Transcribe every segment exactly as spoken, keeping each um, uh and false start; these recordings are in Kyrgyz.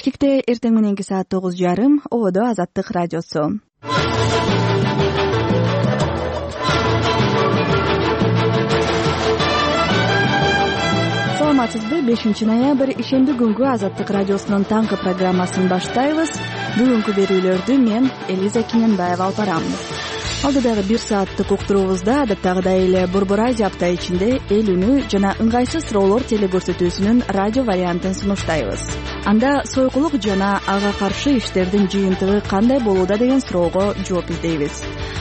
Бишкекте эртең мененки саат тогуз жарым ободо Азаттык радиосу. Саламатсызбы? бешинчи ноябрь ишемби күнгү Азаттык радиосунун таңкы программасын баштайбыз. Бүгүнкү берүүлөрдү мен Элиза Кененбаева алып барам. Алдыдагы бир сааттык уктуруубузда адаттагыдай эле Борбор Азия апта ичинде эл үнү жана ыңгайсыз суроолор телекөрсөтүүсүнүн радио вариантын сунуштайбыз. Анда сойкулук жана ага каршы иштердин жыйынтыгы кандай болууда деген суроого жооп издейбиз.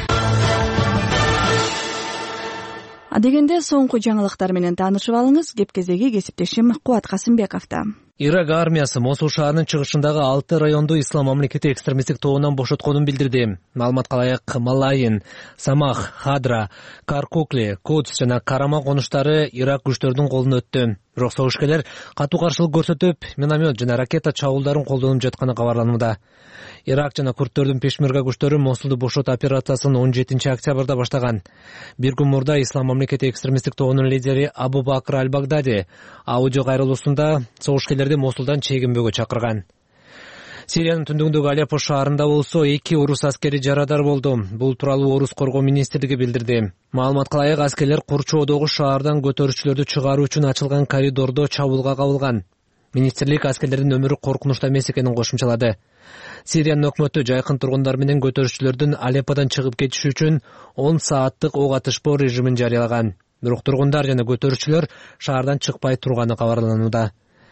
Адегенде соңку жаңылыктар менен таанышып алыңыз. Кеп кезеги кесиптешим Кубат Касымбековдо. Ирак армиясы Мосул шаарынын чыгышындагы алты районду ислам мамлекети экстремисттик тобунан бошотконун билдирди. Маалыматка ылайык Малайин, Самах, Хадра, Каркукли, Кудс жана Карама конуштары Ирак күчтөрүнүн колуна өттү. Бирок согушкерлер катуу каршылык көрсөтүп, миномет жана ракета чабуулдарын колдонуп жатканы кабарланууда. Ирак жана курдтөрдүн пешмерга күчтөрү Мосулду бошот операциясын он жетинчи октябрда баштаган. Бир күн мурда ислам мамлекети экстремисттик тобунун лидери Абу Бакр аль-Багдади аудио кайрылуусунда согушкерлерди Мосулдан чегинбөөгө чакырган. Сириянын түндүгүндөгү Алеппо шаарында болсо эки орус аскери жарадар болду. Бул тууралуу Орус коргоо министрлиги билдирди. Маалыматка ылайык аскерлер Курчоодогу шаардан көтөрүүчүлөрдү чыгаруу үчүн ачылган коридордо чабуулга кабылган. Министрлик аскерлердин өмүрү коркунучта эмес экенин кошумчалады. Сириянын өкмөтү жайкын тургундар менен көтөрүүчүлөрдүн Алепподон чыгып кетиши үчүн он сааттык ок атышпоо режимин жарыялаган. Бирок тургундар жана көтөрүүчүлөр шаардан чыкпай турганы кабарланууда.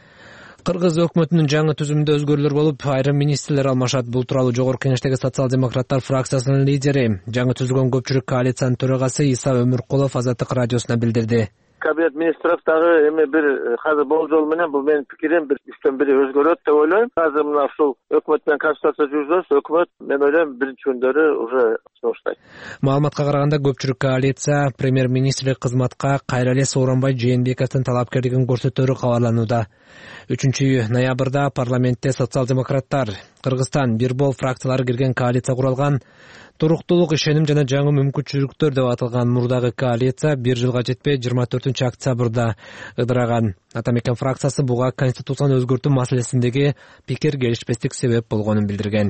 Кыргыз өкмөтүнүн жаңы түзүмүндө өзгөрүүлөр болуп, айрым министрлер алмашат. Бул тууралуу Жогорку Кеңештеги социал-демократтар фракциясынын лидери, жаңы түзүлгөн көпчүлүк коалициянын төрагасы Иса Өмүркулов Азаттык радиосуна билдирди. Кабинет министров дагы эми бир азыр болжол менен бул менин пикирим бир үчтөн бири өзгөрөт деп ойлойм. Азыр мына ушул өкмөт менен консультация жүргүзөбүз. Өкмөт мен ойлойм биринчи күндөрү уже сунуштайт. Маалыматка караганда көпчүлүк коалиция премьер-министрлик кызматка кайра эле Сооронбай Жээнбековдун талапкерлигин көрсөтөөрү кабарланууда. үчүнчү ноябрда парламентте социал-демократтар, Кыргызстан, Бирбол фракциялары кирген коалиция куралган. Туруктуулук, ишеним жана жаңы мүмкүнчүлүктөр деп аталган мурдагы коалиция бир жылга жетпей жыйырма төртүнчү октябрда ыдыраган. Атамекен фракциясы буга конституцияны өзгөртүү маселесиндеги пикир келишпестик себеп болгонун билдирген.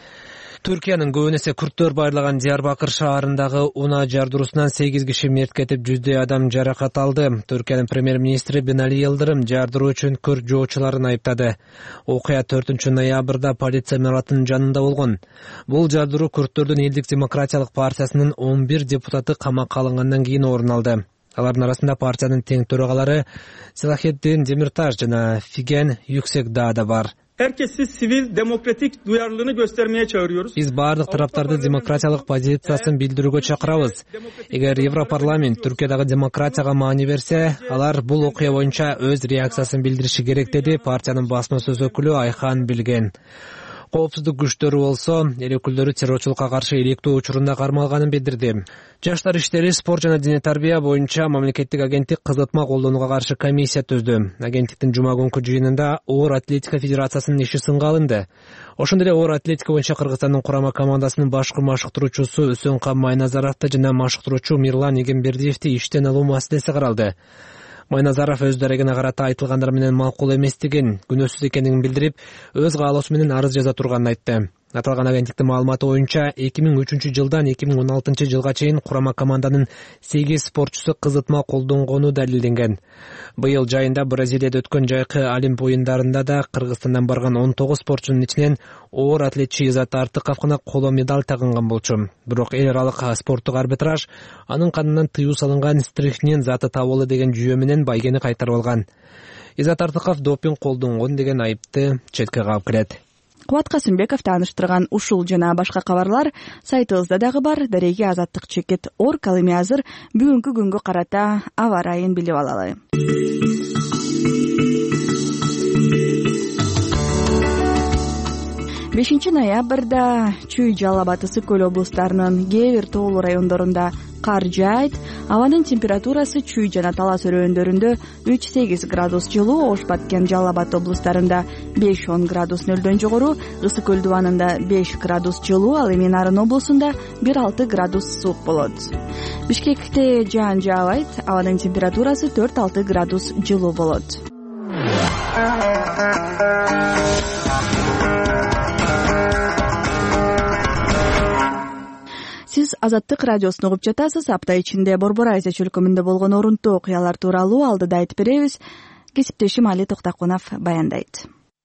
Түркиянын көбүн эсе күрттөр байырлаган Диярбакыр шаарындагы унаа жардыруусунан сегиз киши мерт кетип, жүздөй адам жаракат алды. Түркиянын премьер-министри Бинали Йылдырым жардыруу үчүн күрт жоочуларын айыптады. Окуя төртүнчү ноябрда полиция имаратынын жанында болгон. Бул жардыруу күрттөрдүн Элдик демократиялык партиясынын он бир депутаты камакка алынгандан кийин орун алды. Алардын арасында партиянын тең төрагалары Силахетдин Демирташ жана Фиген Yüksek-Dağ да бар. Herkesi sivil demokratik duyarlılığını göstermeye çağırıyoruz. Биз баардык тараптарды демократиялык позициясын билдирүүгө чакырабыз. Эгер Европарламент Түркиядагы демократияга маани берсе, алар бул окуя боюнча өз реакциясын билдириши керек, деди партиянын басма сөз өкүлү Айхан Билген. Коопсуздук күчтөрү болсо, эл өкүлдөрү террорчулукка каршы иликтөө учурунда кармалганын билдирди. Жаштар иштери, спорт жана дене тарбия боюнча мамлекеттик агенттик кызытма колдонууга каршы комиссия түздү. Агенттиктин жума күнкү жыйынында оор атлетика федерациясынын иши сынга алынды. Ошондой эле оор атлетика боюнча Кыргызстандын курама командасынын башкы машыктыруучусу Үсөнкан Майназаровду жана машыктыруучу Мирлан Эгембердиевди иштен алуу маселеси каралды. Майназаров өз дарегине карата айтылгандар менен макул эместигин, күнөөсүз экендигин билдирип, өз каалоосу менен арыз жаза турганын айтты. Аталган агенттиктин маалыматы боюнча эки миң үчүнчү жылдан эки миң он алтынчы жылга чейин курама команданын сегиз спортчусу кызытма колдонгону далилденген. Быйыл жайында Бразилияда өткөн жайкы Олимп оюндарында да Кыргызстандан барган он тогуз спортчунун ичинен оор атлетчи Изат Артыковго коло медаль тагынган болчу. Бирок эл аралык спорттук арбитраж анын канынан тыюу салынган стрихнин заты табылды деген жүйө менен байгени кайтарып алган. Изат Артыков допинг колдонгон деген айыпты четке кагып келет. Кубат Касымбеков тааныштырган ушул жана башка кабарлар сайтыбызда дагы бар. Дареги Азаттык чекит орг. Ал эми азыр бүгүнкү күнгө карата аба ырайын билип алалы. бешинчи ноябрда Чүй, Жалал Абад, Ысык көл облустарынын кээ бир тоолуу райондорунда кар жаайт. Абанын температурасы Чүй жана Талас өрөөндөрүндө үч сегиз градус жылуу, Ош, Баткен, Жалал Абад облустарында беш он градус нөлдөн жогору, Ысык көл дубанында беш градус жылуу, ал эми Нарын облусунда бир алты градус суук болот. Бишкекте жаан жаабайт, абанын температурасы төрт алты градус жылуу болот. сиз Азаттык радиосун угуп жатасыз. Апта ичинде Борбор Азия чөлкөмүндө болгон орунтуу окуялар тууралуу алдыда айтып беребиз. Кесиптешим Али Токтакунов баяндайт.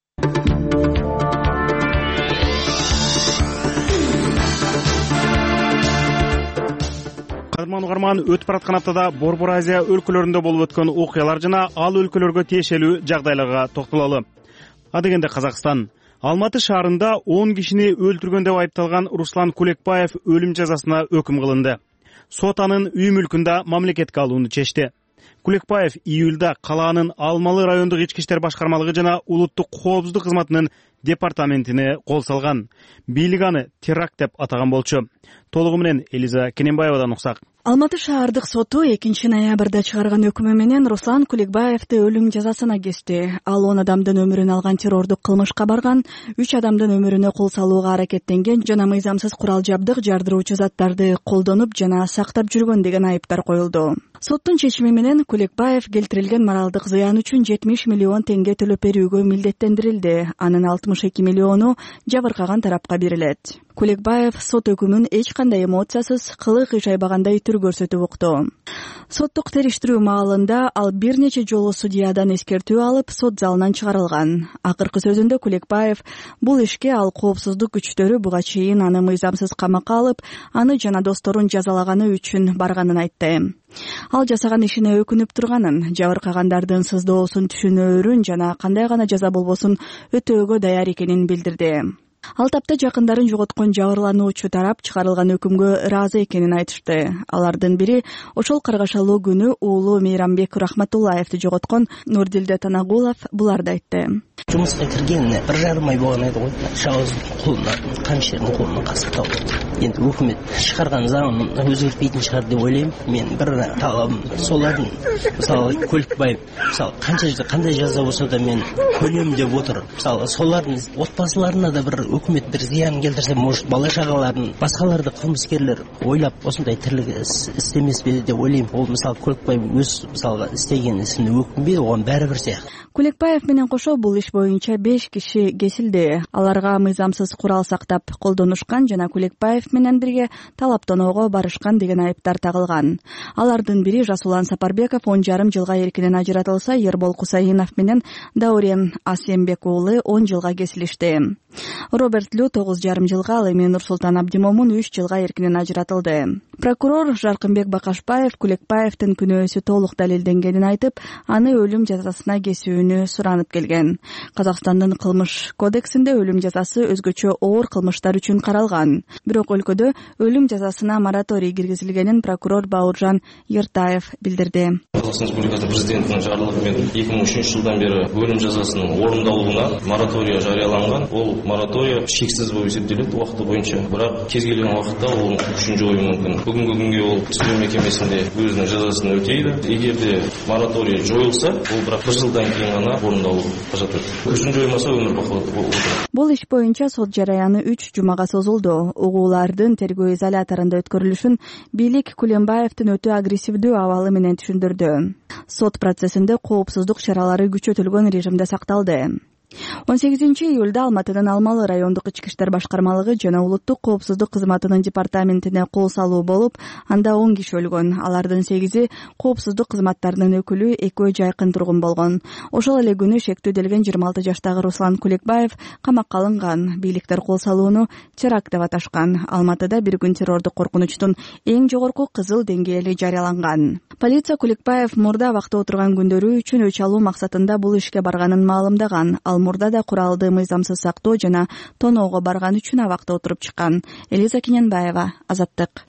Кадырман угарман, өтүп бараткан аптада Борбор Азия өлкөлөрүндө болуп өткөн окуялар жана ал өлкөлөргө тиешелүү жагдайларга токтололу. Адегенде Казакстан Алматы шаарында он кишини өлтүргөн деп айыпталган Руслан Кулекбаев өлүм жазасына өкүм кылынды. Сот анын үй мүлкүндө мамлекетке алууну чечти. Кулекбаев июлда калаанын Алмалы райондук ички иштер башкармалыгы жана улуттук коопсуздук кызматынын департаментине кол салган. Бийлик аны теракт деп атаган болчу. Толугу менен Элиза Кененбаевадан уксак. Алматы шаардык соту экинчи ноябрда чыгарган өкүмү менен Руслан Кулекбаевди өлүм жазасына кести. Ал он адамдын өмүрүн алган террордук кылмышка барган, үч адамдын өмүрүнө кол салууга аракеттенген жана мыйзамсыз курал жабдык, жардыруучу заттарды колдонуп жана сактап жүргөн деген айыптар коюлду. Соттун чечими менен Кулекбаев келтирилген моралдык зыян үчүн жетимиш миллион теңге төлөп берүүгө милдеттендирилди. Анын алтымыш эки миллиону жабыркаган тарапка берилет. Кулекбаев сот өкүмүн эч кандай эмоциясыз, кылык иш айбагандай түр көрсөтүп укту. Соттук териштирүү маалында ал бир нече жолу судьядан эскертүү алып, сот залынан чыгарылган. Акыркы сөзүндө Кулекбаев бул ишке ал коопсуздук күчтөрү буга чейин аны мыйзамсыз камакка алып, аны жана досторун жазалаганы үчүн барганын айтты. Ал жасаган ишине өкүнүп турганын, жабыркагандардын сыздоосун түшүнөөрүн жана кандай гана жаза болбосун өтөөгө даяр экенин билдирди. Ал тапта жакындарын жоготкон жабырлануучу тарап чыгарылган өкүмгө ыраазы экенин айтышты. Алардын бири ошол каргашалуу күнү уулу Мейрамбек Рахматуллаевди жоготкон Нурдилде Танагулов буларды айтты. Жумуска киргенине бир жарым ай болгон эди го. Шабыз колуна, камшердин колуна касыктап отур. Энд өкмөт чыгарган заңын өзгөртпейтин чыгар деп ойлойм. Мен бир талабым солардын, мисалы Кулекбаев, мисалы канча кандай жаза болсо да мен көлөм деп отур. Мисалы солардын отбасыларына да бир өкмөт бир зыян келтирсе, может бала чагаларын, башкаларды кылмыскерлер ойлап осундай тирлик истемеспи деп ойлойм. Ол мисалы Кулекбаев өз мисалга истеген исин өкүнбөй, огон баары бир сыяк. Кулекбаев менен кошо бул иш боюнча беш киши кесилди. Аларга мыйзамсыз курал сактап колдонушкан жана Кулекбаев менен бирге талаптоноого барышкан деген айыптар тагылган. Алардын бири Жасулан Сапарбеков он жарым жылга эркинен ажыратылса, Ербол Кусаинов менен Даурен Асембек уулу он жылга кесилишти. Роберт Лю тогуз жарым жылга, ал эми Нурсултан Абдимомун үч жылга эркинен ажыратылды. Прокурор Жаркынбек Бакашбаев Кулекбаевдин күнөөсү толук далилденгенин айтып, аны өлүм жазасына кесүүнү суранып келген. Казакстандын кылмыш кодексинде өлүм жазасы өзгөчө оор кылмыштар үчүн каралган. Бирок өлкөдө өлүм жазасына мораторий киргизилгенин прокурор Бауыржан Ертаев билдирди. Казакстан Республикасы президентинин жарлыгы менен эки миң үчүнчү жылдан бери өлүм жазасынын орундалууна мораторий жарыяланган. Ол мораторий шексиз болуп эсептелет убакыты боюнча. Бирок кез келген убакытта ол күчүн жою мүмкүн. Бүгүнкү күнгө ол түзөө мекемесинде өзүнүн жазасын өтөйдү. Эгерде мораторий жоюлса, ол бирок бир жылдан кийин гана орундалуу кажет. Күчүн жоймаса өмүр бакы отурат. Бул иш боюнча сот жараяны үч жумага созулду. Угуулардын тергөө изоляторунда өткөрүлүшүн бийлик Кулекбаевдин өтө агрессивдүү абалы менен түшүндүрдү. Сот процессинде коопсуздук чаралары күчөтүлгөн режимде сакталды. он сегизинчи июлда Алматынын Алмалы райондук ички иштер башкармалыгы жана улуттук коопсуздук кызматынын департаментине кол салуу болуп, анда он киши өлгөн. Алардын сегизи коопсуздук кызматтарынын өкүлү, экөө жайкын тургун болгон. Ошол эле күнү шектүүделген жыйырма алты жаштагы Руслан Кулекбаев камакка алынган. Бийликтер кол салууну теракт деп аташкан. Алматыда бир күн террордук коркунучтун эң жогорку кызыл деңгээли жарыяланган. Полиция Кулекбаев мурда абакта отурган күндөрү үчүн өч алуу максатында бул ишке барганын маалымдаган. Ал мурда да куралды мыйзамсыз сактоо жана тоноого барган үчүн абакта отуруп чыккан. Элиза Кененбаева, Азаттык.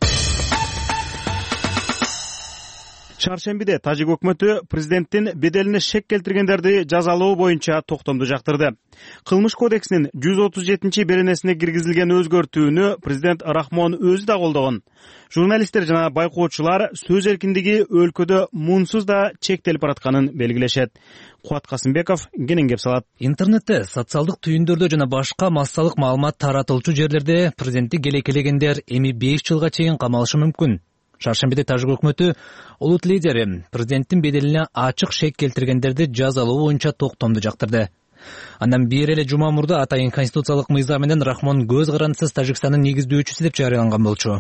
Чаршембиде Тажик өкмөтү президенттин беделине шек келтиргендерди жазалоо боюнча токтомду жактырды. Кылмыш кодексинин жүз отуз жетинчи беренесине киргизилген өзгөртүүнү президент Рахмон өзү да колдогон. Журналисттер жана байкоочулар сөз эркиндиги өлкөдө муунсуз да чектелип баратканын белгилешет. Куат Касымбеков кенен кеп салат. Интернетте, социалдык түйүндөрдө жана башка массалык маалымат таратылчу жерлерде президентти келекелегендер эми беш жылга чейин камалышы мүмкүн. Шаршембиде Тажик өкмөтү улут лидери президенттин беделине ачык шек келтиргендерди жазалоо боюнча токтомду жактырды. Андан бир эле жума мурда атайын конституциялык мыйзам менен Рахмон көз карандысыз Тажикстандын негиздөөчүсү деп жарыяланган болчу.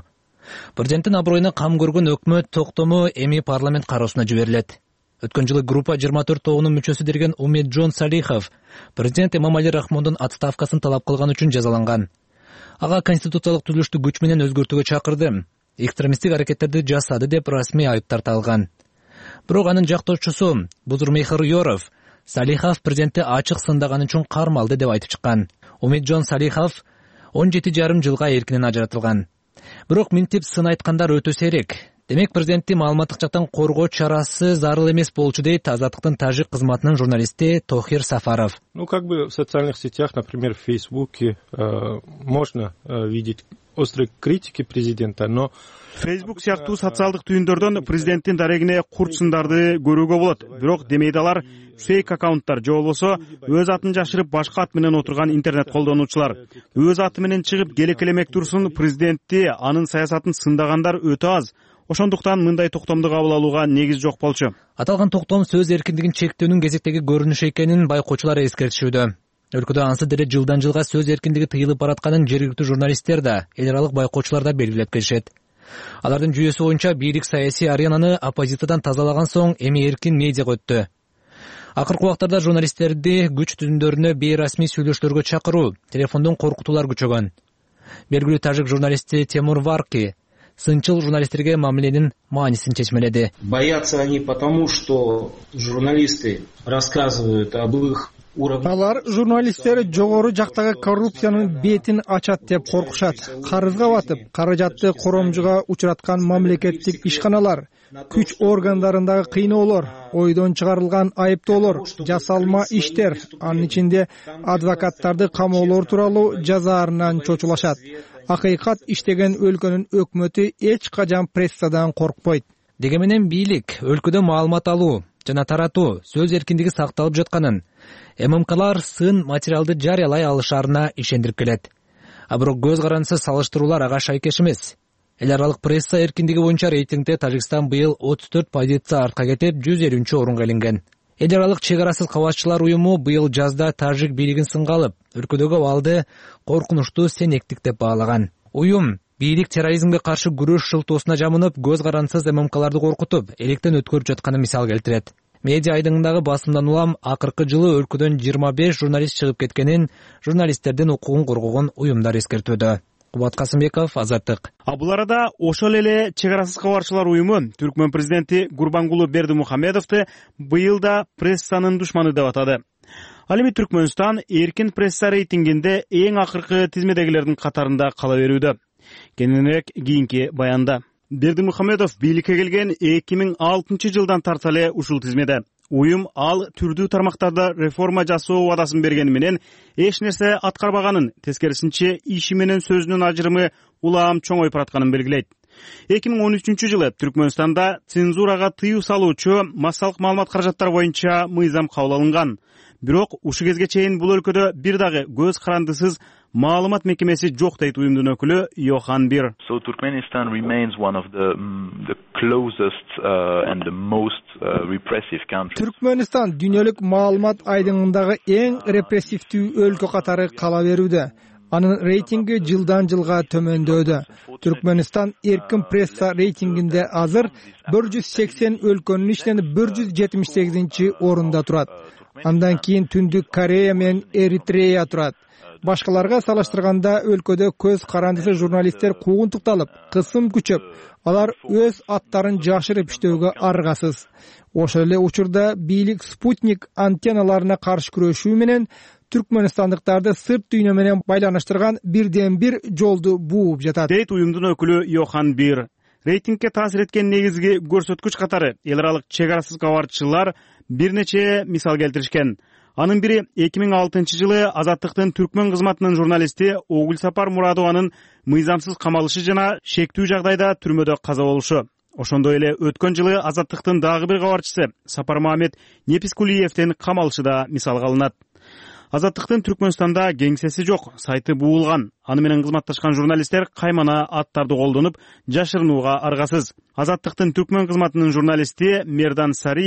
Президенттин аброюна кам көргөн өкмөт токтому эми парламент кароосуна жиберилет. Өткөн жылы группа жыйырма төрт тобунун мүчөсү деген Умеджон Салихов президент Эмомали Рахмондун отставкасын талап кылган үчүн жазаланган. Ага конституциялык түзүлүштү күч менен өзгөртүүгө чакырды. Экстремисттик аракеттерди жасады деп расмий айып тартылган. Бирок анын жактоочусу Бузурмейхер Йоров Салихов президентти ачык сындаганы үчүн кармалды деп айтып чыккан. Умеджон Салихов он жети жарым жылга эркинен ажыратылган. Бирок минтип сын айткандар өтө сейрек. Демек президентти маалыматтык жактан коргоо чарасы зарыл эмес болчу дейт Азаттыктын тажик кызматынын журналисти Тохир Сафаров. Ну, как бы в социальных сетях, например, в Фейсбуке, э, можно э, видеть острые критики президента, но Facebook сыяктуу социалдык түйүндөрдөн президенттин дарегине курт сындарды көрүүгө болот. Бирок демейди алар фейк аккаунттар же болбосо өз атын жашырып башка ат менен отурган интернет колдонуучулар. Өз аты менен чыгып келекелемек турсун президентти, анын саясатын сындагандар өтө аз. Ошондуктан мындай токтомду кабыл алууга негиз жок болчу. Аталган токтом сөз эркиндигин чектөөнүн кезектеги көрүнүшү экенин байкоочулар эскертишүүдө. Өлкөдө ансы деле жылдан жылга сөз эркиндиги тыйылып баратканын жергиликтүү журналисттер да, эл аралык байкоочулар да белгилеп келишет. Алардын жүйөсү боюнча бийлик саясий аренаны оппозициядан тазалаган соң эми эркин медиага өттү. Акыркы убактарда журналисттерди күч түзүмдөрүнө бейрасмий сүйлөшүүлөргө чакыруу, телефондон коркутуулар күчөгөн. Белгилүү тажик журналисти Темур Варки сынчыл журналисттерге мамиленин маанисин чечмеледи. Боятся они потому, что журналисты рассказывают об их Алар журналисттер жогору жактагы коррупциянын бетин ачат деп коркушат. Карызга батып, каражатты коромжуга учураткан мамлекеттик ишканалар, күч органдарындагы кыйноолор, ойдон чыгарылган айыптоолор, жасалма иштер, анын ичинде адвокаттарды камоолор тууралуу жазаарынан чочулашат. Акыйкат иштеген өлкөнүн өкмөтү эч качан прессадан коркпойт. Деге менен бийлик өлкөдө маалымат алуу жана таратуу, сөз эркиндиги сакталып жатканын, ММКлар сын материалды жарыялай алышарына ишендирип келет. А бирок көз карандысыз салыштыруулар ага шайкеш эмес. Эл аралык пресса эркиндиги боюнча рейтингде Тажикстан быйыл отуз төрт позиция артка кетип, жүз элүүнчү орунга илинген. Эл аралык чек арасыз кабатчылар уюму быйыл жазда тажик бийлигин сынга алып, өлкөдөгү абалды коркунучтуу сенектик деп баалаган. Уюм бийлик терроризмге каршы күрөш шылтоосуна жамынып, көз карандысыз ММКларды коркутуп, электен өткөрүп жатканын мисал келтирет. Медиа айдыңындагы басымдан улам акыркы жылы өлкөдөн жыйырма беш журналист чыгып кеткенин журналисттердин укугун коргогон уюмдар эскертүүдө. Кубат Касымбеков, Азаттык. А бул арада ошол эле чек арасыз кабарчылар уюму Түркмөн президенти Гурбангулу Бердимухамедовду быйыл да прессанын душманы деп атады. Ал эми Түркмөнстан эркин пресса рейтингинде эң акыркы тизмедегилердин катарында кала берүүдө. Кененирээк кийинки баянда. Бердимухамедов бийликке келген эки миң алтынчы жылдан тарта эле ушул тизмеде. Уюм ал түрдүү тармактарда реформа жасоо убадасын бергени менен эч нерсе аткарбаганын, тескерисинче иши менен сөзүнүн ажырымы улам чоңоюп баратканын белгилейт. эки миң он үчүнчү жылы Түркмөнстанда цензурага тыюу салуучу массалык маалымат каражаттары боюнча мыйзам кабыл алынган. Бирок ушу кезге чейин бул өлкөдө бир дагы көз карандысыз маалымат мекемеси жок дейт уюмдун өкүлү Йохан Бир. So Turkmenistan remains one of the um, the closest uh, and the most uh, repressive countries. Түркмөнстан дүйнөлүк маалымат айдыңындагы эң репрессивдүү өлкө катары кала берүүдө. Анын рейтинги жылдан жылга төмөндөдө. Түркмөнстан эркин пресса рейтингинде азыр бир жүз сексен өлкөнүн ичинен бир жүз жетимиш сегизинчи орунда турат. Андан кийин Түндүк Корея менен Эритрея турат. Башкаларга салыштырганда өлкөдө көз карандысыз журналисттер куугунтукталып, кысым күчөп, алар өз аттарын жашырып иштөөгө аргасыз. Ошол эле учурда бийлик спутник антенналарына каршы күрөшүү менен түркмөнстандыктарды сырт дүйнө менен байланыштырган бирден бир жолду бууп жатат. Дейт уюмдун өкүлү Йохан Бир. Рейтингге таасир эткен негизги көрсөткүч катары эл аралык чек арасыз кабарчылар бир нече мисал келтиришкен. Анын бири эки миң алтынчы жылы Азаттыктын Түркмөн кызматынын журналисти Огулсапар Мурадованын мыйзамсыз камалышы жана шектүү жагдайда түрмөдө каза болушу. Ошондой эле өткөн жылы Азаттыктын дагы бир кабарчысы Сапар Мамед Непискулиевдин камалышы да мисалга алынат. Азаттыктын Түркмөнстанда кеңсеси жок, сайты буулган. Аны менен кызматташкан журналисттер каймана аттарды колдонуп, жашырынууга аргасыз. Азаттыктын Түркмөн кызматынын журналисти Мердан Сариев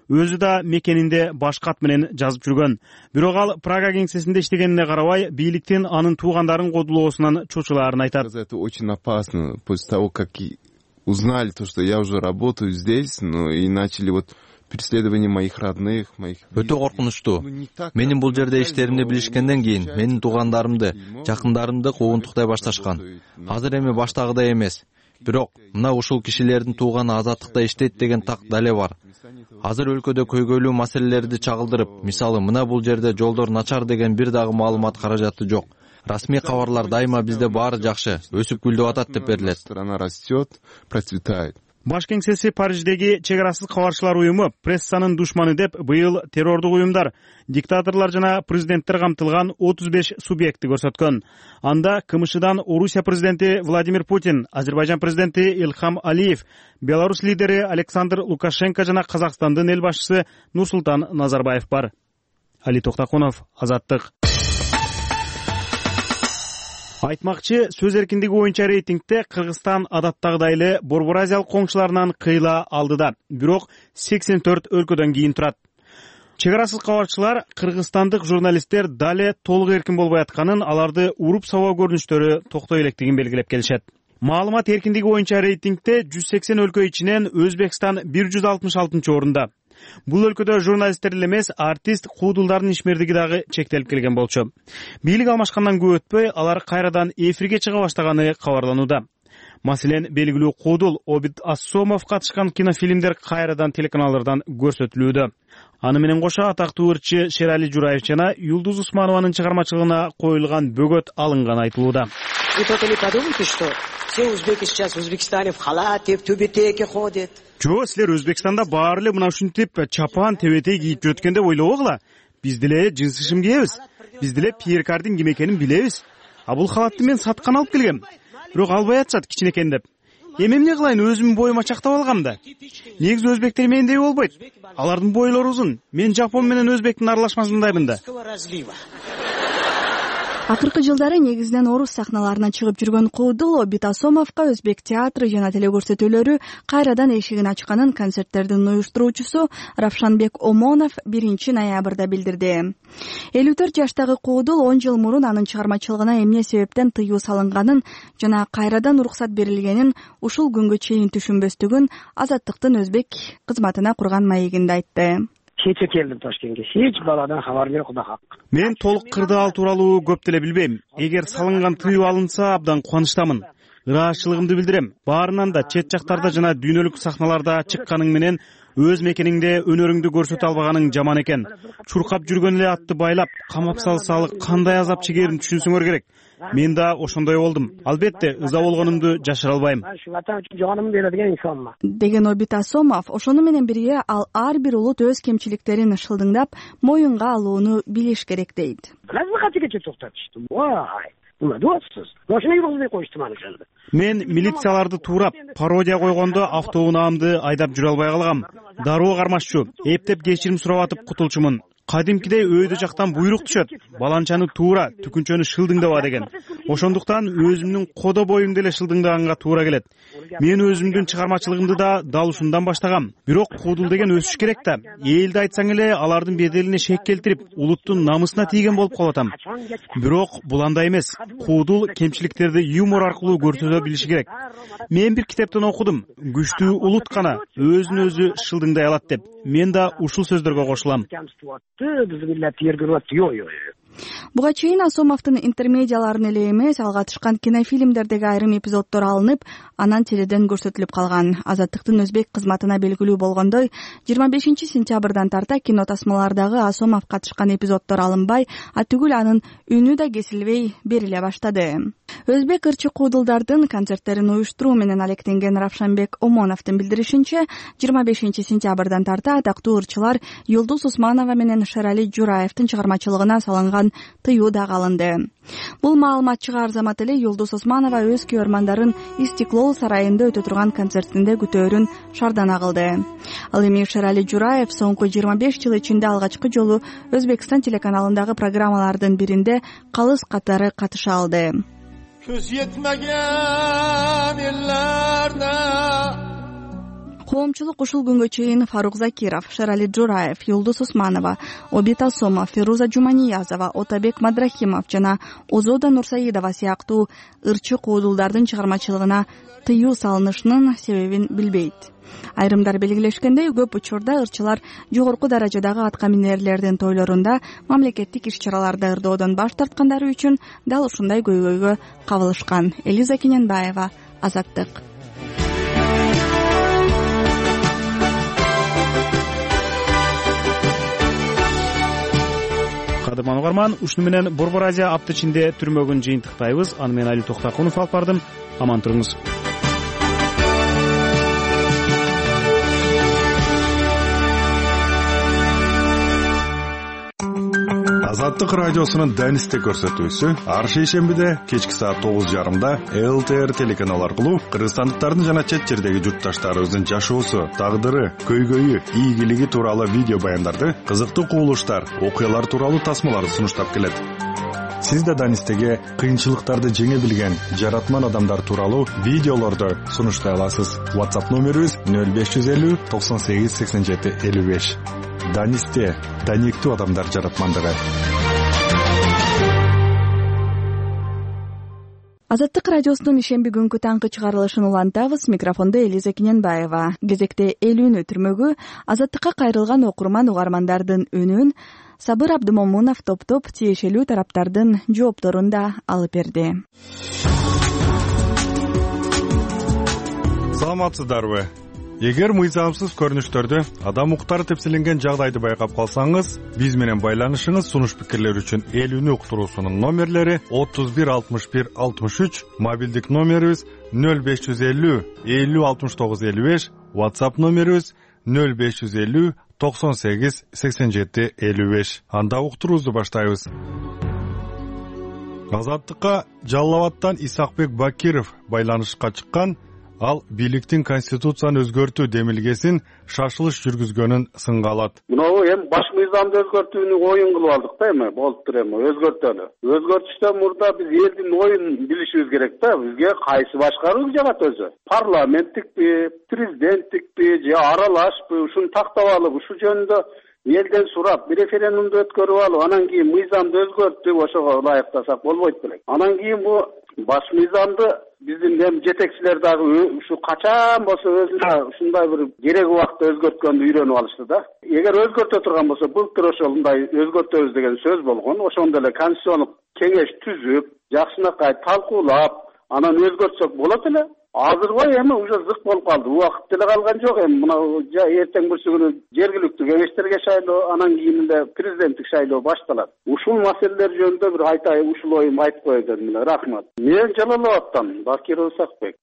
өзү да мекенинде баш кат менен жазып жүргөн. Бирок ал Прага кеңсесинде иштегенине карабай, бийликтин анын туугандарын кодулоосунан чочулаарын айтат. Это очень опасно. После того, как узнали то, что я уже работаю здесь, ну и начали вот преследование моих родных, моих... Өтө коркунучтуу. Менин бул жерде иштеримди билишкенден кийин менин туугандарымды, жакындарымды куугунтуктай башташкан. Азыр эми баштагыдай эмес. Бирок мына ушул кишилердин тууганы азаттыкта иштейт деген так дале бар. Азыр өлкөдө көйгөйлүү маселелерди чагылдырып, мисалы мына бул жерде жолдор начар деген бир дагы маалымат каражаты жок. Расмий кабарлар дайыма бизде баары жакшы, өсүп гүлдөп атат деп берилет. Страна растет, процветает. Баш кеңсеси Париждеги чек арасыз кабарчылар уюму прессанын душманы деп быйыл террордук уюмдар, диктаторлор жана президенттер камтылган отуз беш субъекти көрсөткөн. Анда КМШдан Орусия президенти Владимир Путин, Азербайжан президенти Илхам Алиев, Беларусь лидери Александр Лукашенко жана Казакстандын эл башчысы Нурсултан Назарбаев бар. Али Токтакунов, Азаттык. Айтмакчы, сөз эркиндиги боюнча рейтингде Кыргызстан адаттагыдай эле Борбор Азиялык коңшуларынан кыйла алдыда, бирок сексен төрт өлкөдөн кийин турат. Чек арасыз кабарчылар кыргызстандык журналисттер дале толук эркин болбой атканын, аларды уруп сабоо көрүнүштөрү токтой электигин белгилеп келишет. Маалымат эркиндиги боюнча рейтингде жүз сексен өлкө ичинен Өзбекстан бир жүз алтымыш алтынчы орунда. Бул өлкөдө журналисттер эле эмес, артист, куудулдардын ишмердиги дагы чектелип келген болчу. Бийлик алмашкандан көп өтпөй, алар кайрадан эфирге чыга баштаганы кабарланууда. Маселен, белгилүү куудул Обид Ассомов катышкан кинофильмдер кайрадан телеканалдардан көрсөтүлүүдө. Аны менен кошо атактуу ырчы Шерали Жураев жана Юлдуз Усманованын чыгармачылыгына коюлган бөгөт алынганы айтылууда. Вы только не подумайте, что все узбеки сейчас в Узбекистане в халате, в тюбетейке ходят. Жо, силер Өзбекстанда баары эле мына ушинтип чапан, тебетей кийип жүрөт экен деп ойлобогула. Биз деле жынсы шым кийебиз. Биз деле Пьер Кардин ким экенин билебиз. А бул халатты мен саткан алып келгем. Бирок албай атышат кичинекейин деп. Эми эмне кылайын, өзүмдүн боюма чактап алгам да. Негизи өзбектер мендей болбойт. Алардын бойлору узун. Мен жапон менен өзбектин аралашмасындаймын да. Акыркы жылдары негизинен орус сахналарына чыгып жүргөн куудул Обид Асомовго өзбек театры жана телекөрсөтүүлөрү кайрадан эшигин ачканын концерттердин уюштуруучусу Равшанбек Омонов биринчи ноябрда билдирди. элүү төрт жаштагы куудул он жыл мурун анын чыгармачылыгына эмне себептен тыюу салынганын жана кайрадан уруксат берилгенин ушул күнгө чейин түшүнбөстүгүн Азаттыктын өзбек кызматына курган маегинде айтты. Кече келдим Ташкентке. Эч баладан кабар жок, Кудай хак. Мен толук кырдаал тууралуу көп деле билбейм. Эгер салынган тыюу алынса, абдан кубанычтамын. Ыраазычылыгымды билдирем. Баарынан да чет жактарда жана дүйнөлүк сахналарда чыкканың менен өз мекениңде өнөрүңдү көрсөтө албаганың жаман экен. Чуркап жүргөн эле атты байлап, камап салсалы кандай азап чегерин түшүнсөңөр керек. Мен да ошондой болдум. Албетте, ыза болгонумду жашыра албайм. Деген Обид Асомов, ошону менен бирге ал ар бир улут өз кемчиликтерин шылдыңдап, моюнга алууну билиш керек дейт. Мен милицияларды туурап, пародия койгондо автоунаамды айдап жүрө албай калгам. Дароо кармашчу, эптеп кечирим сурап атып кутулчумун. Кадимкидей өйдө жактан буйрук түшөт. Баланчаны туура, түкүнчөнү шылдыңдаба деген. Ошондуктан өзүмдүн кодо боюмду эле шылдыңдаганга туура келет. Мен өзүмдүн чыгармачылыгымды да дал ушундан баштагам. Бирок куудул деген өсүш керек да. Элди айтсаң эле алардын беделине шек келтирип, улуттун намысына тийген болуп калып атам. Бирок бул андай эмес. Куудул кемчиликтерди юмор аркылуу көрсөтө билиши керек. Мен бир китептен окудум. Күчтүү улут гана өзүн өзү шылдыңдай алат деп. Мен да ушул сөздөргө кошулам. Буга чейин Асомовдун интермедиаларын эле эмес, ал катышкан кинофильмдердеги айрым эпизоддор алынып, анан теледен көрсөтүлүп калган. Азаттыктын өзбек кызматына белгилүү болгондой, жыйырма бешинчи сентябрдан тарта кинотасмалардагы Асомов катышкан эпизоддор алынбай, а түгүл анын үнү да кесилбей бериле баштады. Өзбек ырчы куудулдардын концерттерин уюштуруу менен алектенген Равшанбек Омоновдун билдиришинче, жыйырма бешинчи сентябрдан тарта атактуу ырчылар Юлдуз Усманова менен Шерали Жураевдин чыгармачылыгына салынган тыюу да калынды. Бул маалымат чыгаар замат эле Юлдуз Усманова өз көрмандарын Истиклол сарайында өтө турган концертинде күтөөрүн шардана кылды. Ал эми Шерали Жураев соңку жыйырма беш жыл ичинде алгачкы жолу Өзбекстан телеканалындагы программалардын биринде калыс катары катыша алды. Коомчулук ушул күнгө чейин Фарук Закиров, Шерали Жураев, Юлдуз Усманова, Обит Асомов, Фируза Жуманиязова, Отабек Мадрахимов жана Озода Нурсаидова сыяктуу ырчы куудулдардын чыгармачылыгына тыюу салынышынын себебин билбейт. Айрымдар белгилешкендей, көп учурда ырчылар жогорку даражадагы аткаминерлердин тойлорунда мамлекеттик иш-чараларды ырдоодон баш тарткандары үчүн дал ушундай көйгөйгө кабылышкан. Элиза Кененбаева, Азаттык. Кадырман угарман, ушуну менен Борбор Азия апта ичинде түрмөгүн жыйынтыктайбыз. Аны менен Али Токтакунов алып бардым. Аман туруңуз. Азаттык радиосунун Данисте көрсөтүүсү ар шейшембиде кечки саат тогуз жарымда эл тэ эр телеканал аркылуу кыргызстандыктардын жана чет жердеги журтташтарыбыздын жашоосу, тагдыры, көйгөйү, ийгилиги тууралуу видео баяндарды, кызыктуу кубулуштар, окуялар тууралуу тасмаларды сунуштап келет. Сиз да Данистеге кыйынчылыктарды жеңе билген жаратман адамдар тууралуу видеолорду сунуштай аласыз. WhatsApp номерибиз нөл беш жүз элүү токсон сегиз сексен жети элүү беш. Данисте, даниктүү адамдар жаратмандыгы. Азаттык радиосунун ишемби күнгү таңкы чыгарылышын улантабыз. Микрофондо Элиза Кененбаева. Кезекте элүүнү түрмөгү Азаттыкка кайрылган окурман угармандардын үнүн Сабыр Абдымомунов топтоп тиешелүү тараптардын жоопторун да алып берди. Саламатсыздарбы? Эгер мыйзамсыз көрүнүштөрдү, адам укуктары тепселенген жагдайды байкап калсаңыз, биз менен байланышыңыз сунуш пикирлер үчүн элүүнү уктуруусунун номерлери отуз бир алтымыш бир алтымыш үч, мобилдик номерибиз нөл беш жүз элүү элүү алтымыш тогуз элүү беш, WhatsApp номерибиз нөл беш жүз элүү токсон сегиз сексен жети элүү беш. Анда уктуруубузду баштайбыз. Азаттыкка Жалал Абадтан Исакбек Бакиров байланышка чыккан. Ал бийликтин конституцияны өзгөртүү демилгесин шашылыш жүргүзгөнүн сынга алат. Мынабу эми баш мыйзамды өзгөртүүнү оюн кылып алдык да, эми болуптур, эми өзгөртөлү. Өзгөртүштөн мурда биз элдин оюн билишибиз керек да. Бизге кайсы башкаруу жагат өзү? Парламенттикпи, президенттикпи же аралашпы, ушуну тактап алып, ушу жөнүндө элден сурап, bir референдумду өткөрүп алып, анан кийин мыйзамды өзгөртүп, ошого ылайыктасак болбойт белек. Анан кийин бу баш мыйзамды биздин эми жетекчилер дагы ушу качан болсо өзүнө ушундай бир керек убакта өзгөрткөндү үйрөнүп алышты да. Эгер өзгөртө турган болсо, былтыр ошондой өзгөртөбүз деген сөз болгон. Ошондо эле конституциондук кеңеш түзүп, жакшынакай талкуулап, анан өзгөртсөк болот эле. Азырбай эми уже зык болуп калды. Убакыт деле калган жок. Эми мына эртең бүрсү күнү жергиликтүү кеңештерге шайлоо, анан кийин эле президенттик шайлоо башталат. Ушул маселелер жөнүндө бир айтайын, ушул оюмду айтып коеюн дедим. Мына рахмат. Мен Жалал Абадтан Бакиров Исакбек.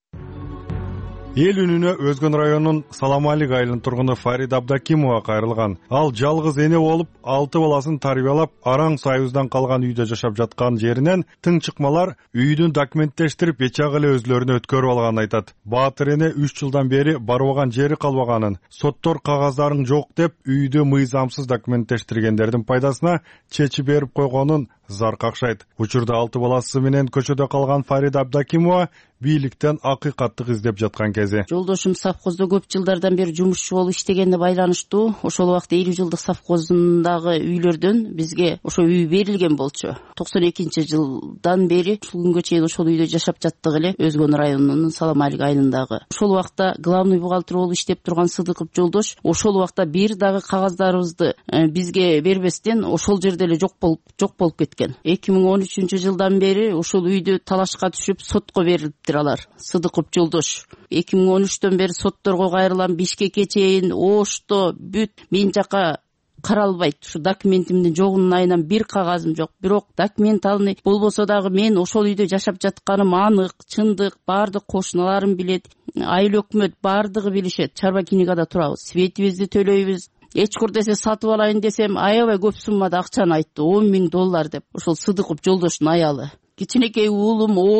Эл үнүнө Өзгөн районунун Саламалик айылынын тургуну Фарида Абдакимова кайрылган. Ал жалгыз эне болуп, алты баласын тарбиялап, араң союздан калган үйдө жашап жаткан жеринен тың чыкмалар үйдүн документтештирип, бечак эле өзлөрүнө өткөрүп алганын айтат. Баатыр эне үч жылдан бери барбаган жери калбаганын, соттор кагаздарың жок деп үйдү мыйзамсыз документтештиргендердин пайдасына чечип берип койгонун зар какшайт. Учурда алты баласы менен көчөдө калган Фарида Абдакимова бийликтен акыйкаттык издеп жаткан кези. Жолдошум совхоздо көп жылдардан бери жумушчу болуп иштегенде байланыштуу. Ошол убакта элүү жылдык совхоздундагы үйлөрдөн бизге ошо үй берилген болчу. токсон экинчи жылдан бери ушул күнгө чейин ошол үйдө жашап жаттык эле, Өзгөн районунун Саламалик айылындагы. Ошол убакта главный бухгалтер болуп иштеп турган Сыдыков Жолдош ошол убакта бир дагы кагаздарыбызды бизге бербестен ошол жерде эле жок болуп жок болуп кеткен. эки миң он үчүнчү жылдан бери ушул үйдү талашка түшүп сотко берилиптир алар. Сыдыков Жолдош эки миң он үчтөн бери сотторго кайрылам, Бишкекке чейин, Ошто, бүт мен жака каралбайт. Ушу документимдин жогунун айынан бир кагазым жок. Бирок документ алыны болбосо дагы мен ошол үйдө жашап жатканым анык, чындык, баардык кошуналарым билет. Айыл өкмөт баардыгы билишет. Чарба кинигада турабыз. Светибизди төлөйбүз. Эчкур десе сатып алайын десем, аябай көп суммада акчаны айтты, он миң доллар деп. Ошол Сыдыков Жолдоштун аялы. Кичинекей уулум ооруп,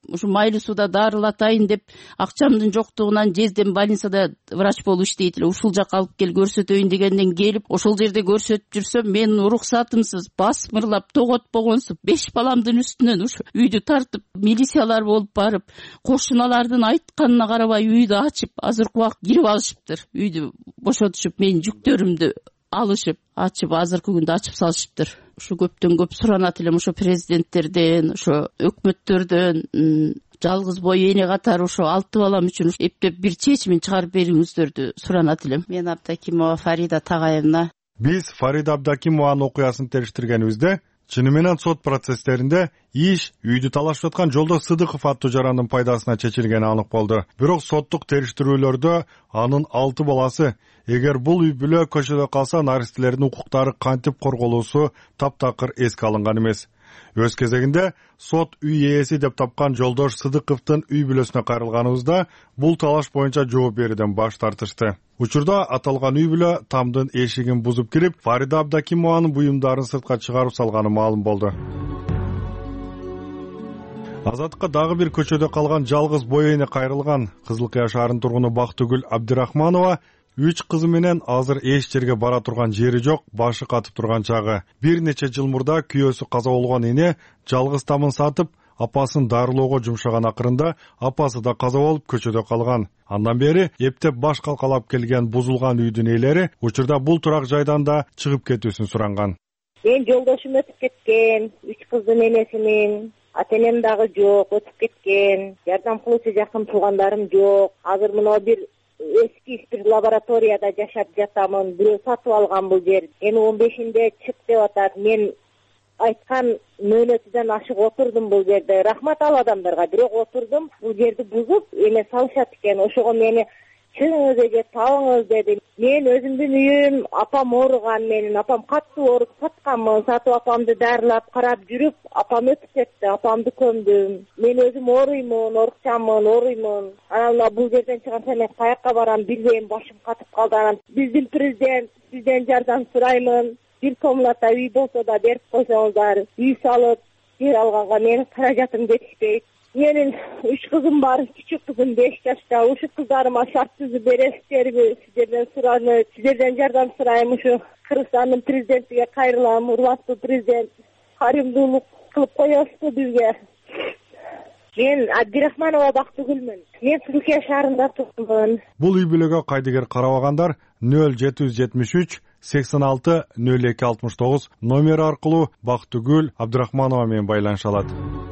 ушу майлуу сууда дарылатайын деп акчамдын жоктугунан жездем больницада врач болуп иштейт эле, ушул жака алып кел көрсөтөйүн дегенден келип ошол жерде көрсөтүп жүрсөм, мен уруксатымсыз басмырлап тоготпогонсуп беш баламдын үстүнөн ушу үйдү тартып, милициялар болуп барып, кошуналардын айтканына карабай үйдү ачып, азыркы убакыт кирип алышыптыр. Үйдү бошотушуп, менин жүктөрүмдү алышып, ачып, азыркы күндө ачып салышыптыр. Ушу көптөн көп суранат элем, ошо президенттерден, ошо өкмөттөрдөн, жалгыз бой эне катары ошо алты балам үчүн эптеп бир чечимин чыгарып бериңиздерди суранат элем. Мен Абдакимова Фарида Тагаевна. Биз Фарида Абдакимованын окуясын териштиргенибизде чыны менен сот процесстеринде иш үйдү талашып аткан Жолдос Сыдыков аттуу жарандын пайдасына чечилгени анык болду. Бирок соттук териштирүүлөрдө анын алты баласы эгер бул үй бүлө көчөдө калса, наристелердин укуктары кантип корголуусу таптакыр эске алынган эмес. Өз кезегинде сот үй ээси деп тапкан Жолдош Сыдыковдун үй бүлөсүнө кайрылганыбызда бул талаш боюнча жооп берүүдөн баш тартышты. Учурда аталган үй бүлө тамдын эшигин бузуп кирип, Фарида Абдакимованын буюмдарын сыртка чыгарып салганы маалым болду. Азаттыкка дагы бир көчөдө калган жалгыз бой эне кайрылган. Кызылкыя шаарынын тургуну Бактыгүл Абдырахманова үч кызы менен азыр эч жерге бара турган жери жок, башы катып турган чагы. Бир нече жыл мурда күйөөсү каза болгон эне жалгыз тамын сатып, апасын дарылоого жумшаган акырында апасы да каза болуп көчөдө калган. Андан бери эптеп баш калкалап келген бузулган үйдүн ээлери учурда бул турак жайдан да чыгып кетүүсүн суранган. Мен жолдошум өтүп кеткен, үч кыздын энесимин, ата энем дагы жок, өтүп кеткен, жардам кылуучу жакын туугандарым жок. Азыр мына бир эски бир лабораторияда жашап жатамын. Бирөө сатып алган бул жерди. Эми он бешинде чык деп атат. Мен айткан мөөнөтүдөн ашык отурдум бул жерде. Рахмат ал адамдарга, бирок отурдум. Бул жерди бузуп, эме салышат экен. Ошого мени чыгыңыз эже, табыңыз деди. Мен өзүмдүн үйүм, апам ооруган, менин апам катуу ооруп сатканмын. Сатып апамды дарылап карап жүрүп, апам өтүп кетти. Апамды көмдүм. Мен өзүм ооруймун, оорукчамын, ооруймун. Анан бул жерден чыгансам мен каяка барам билбейм, башым катып калды. Анан биздин президент, сизден жардам сураймын. Бир комната үй болсо да берип койсоңуздар. Үй салып, жер алганга менин каражатым жетишпейт. Менин үч кызым бар, кичүү кызым беш жашта. Ушу кыздарыма шарт түзүп бересиздерби? Сиздерден сураны, сиздерден жардам сурайм. Ушу Кыргызстандын президентиге кайрылам. Урматтуу президент, карымдуулук кылып коесузбу бизге? Мен Абдырахманова Бактыгүлмүн. Мен Кызылкыя шаарында турмун. Бул үй бүлөгө кайдыгер карабагандар нөл жети жүз жетимиш үч сексен алты нөл эки алтымыш тогуз номери аркылуу Бактыгүл Абдырахманова менен байланыша алат.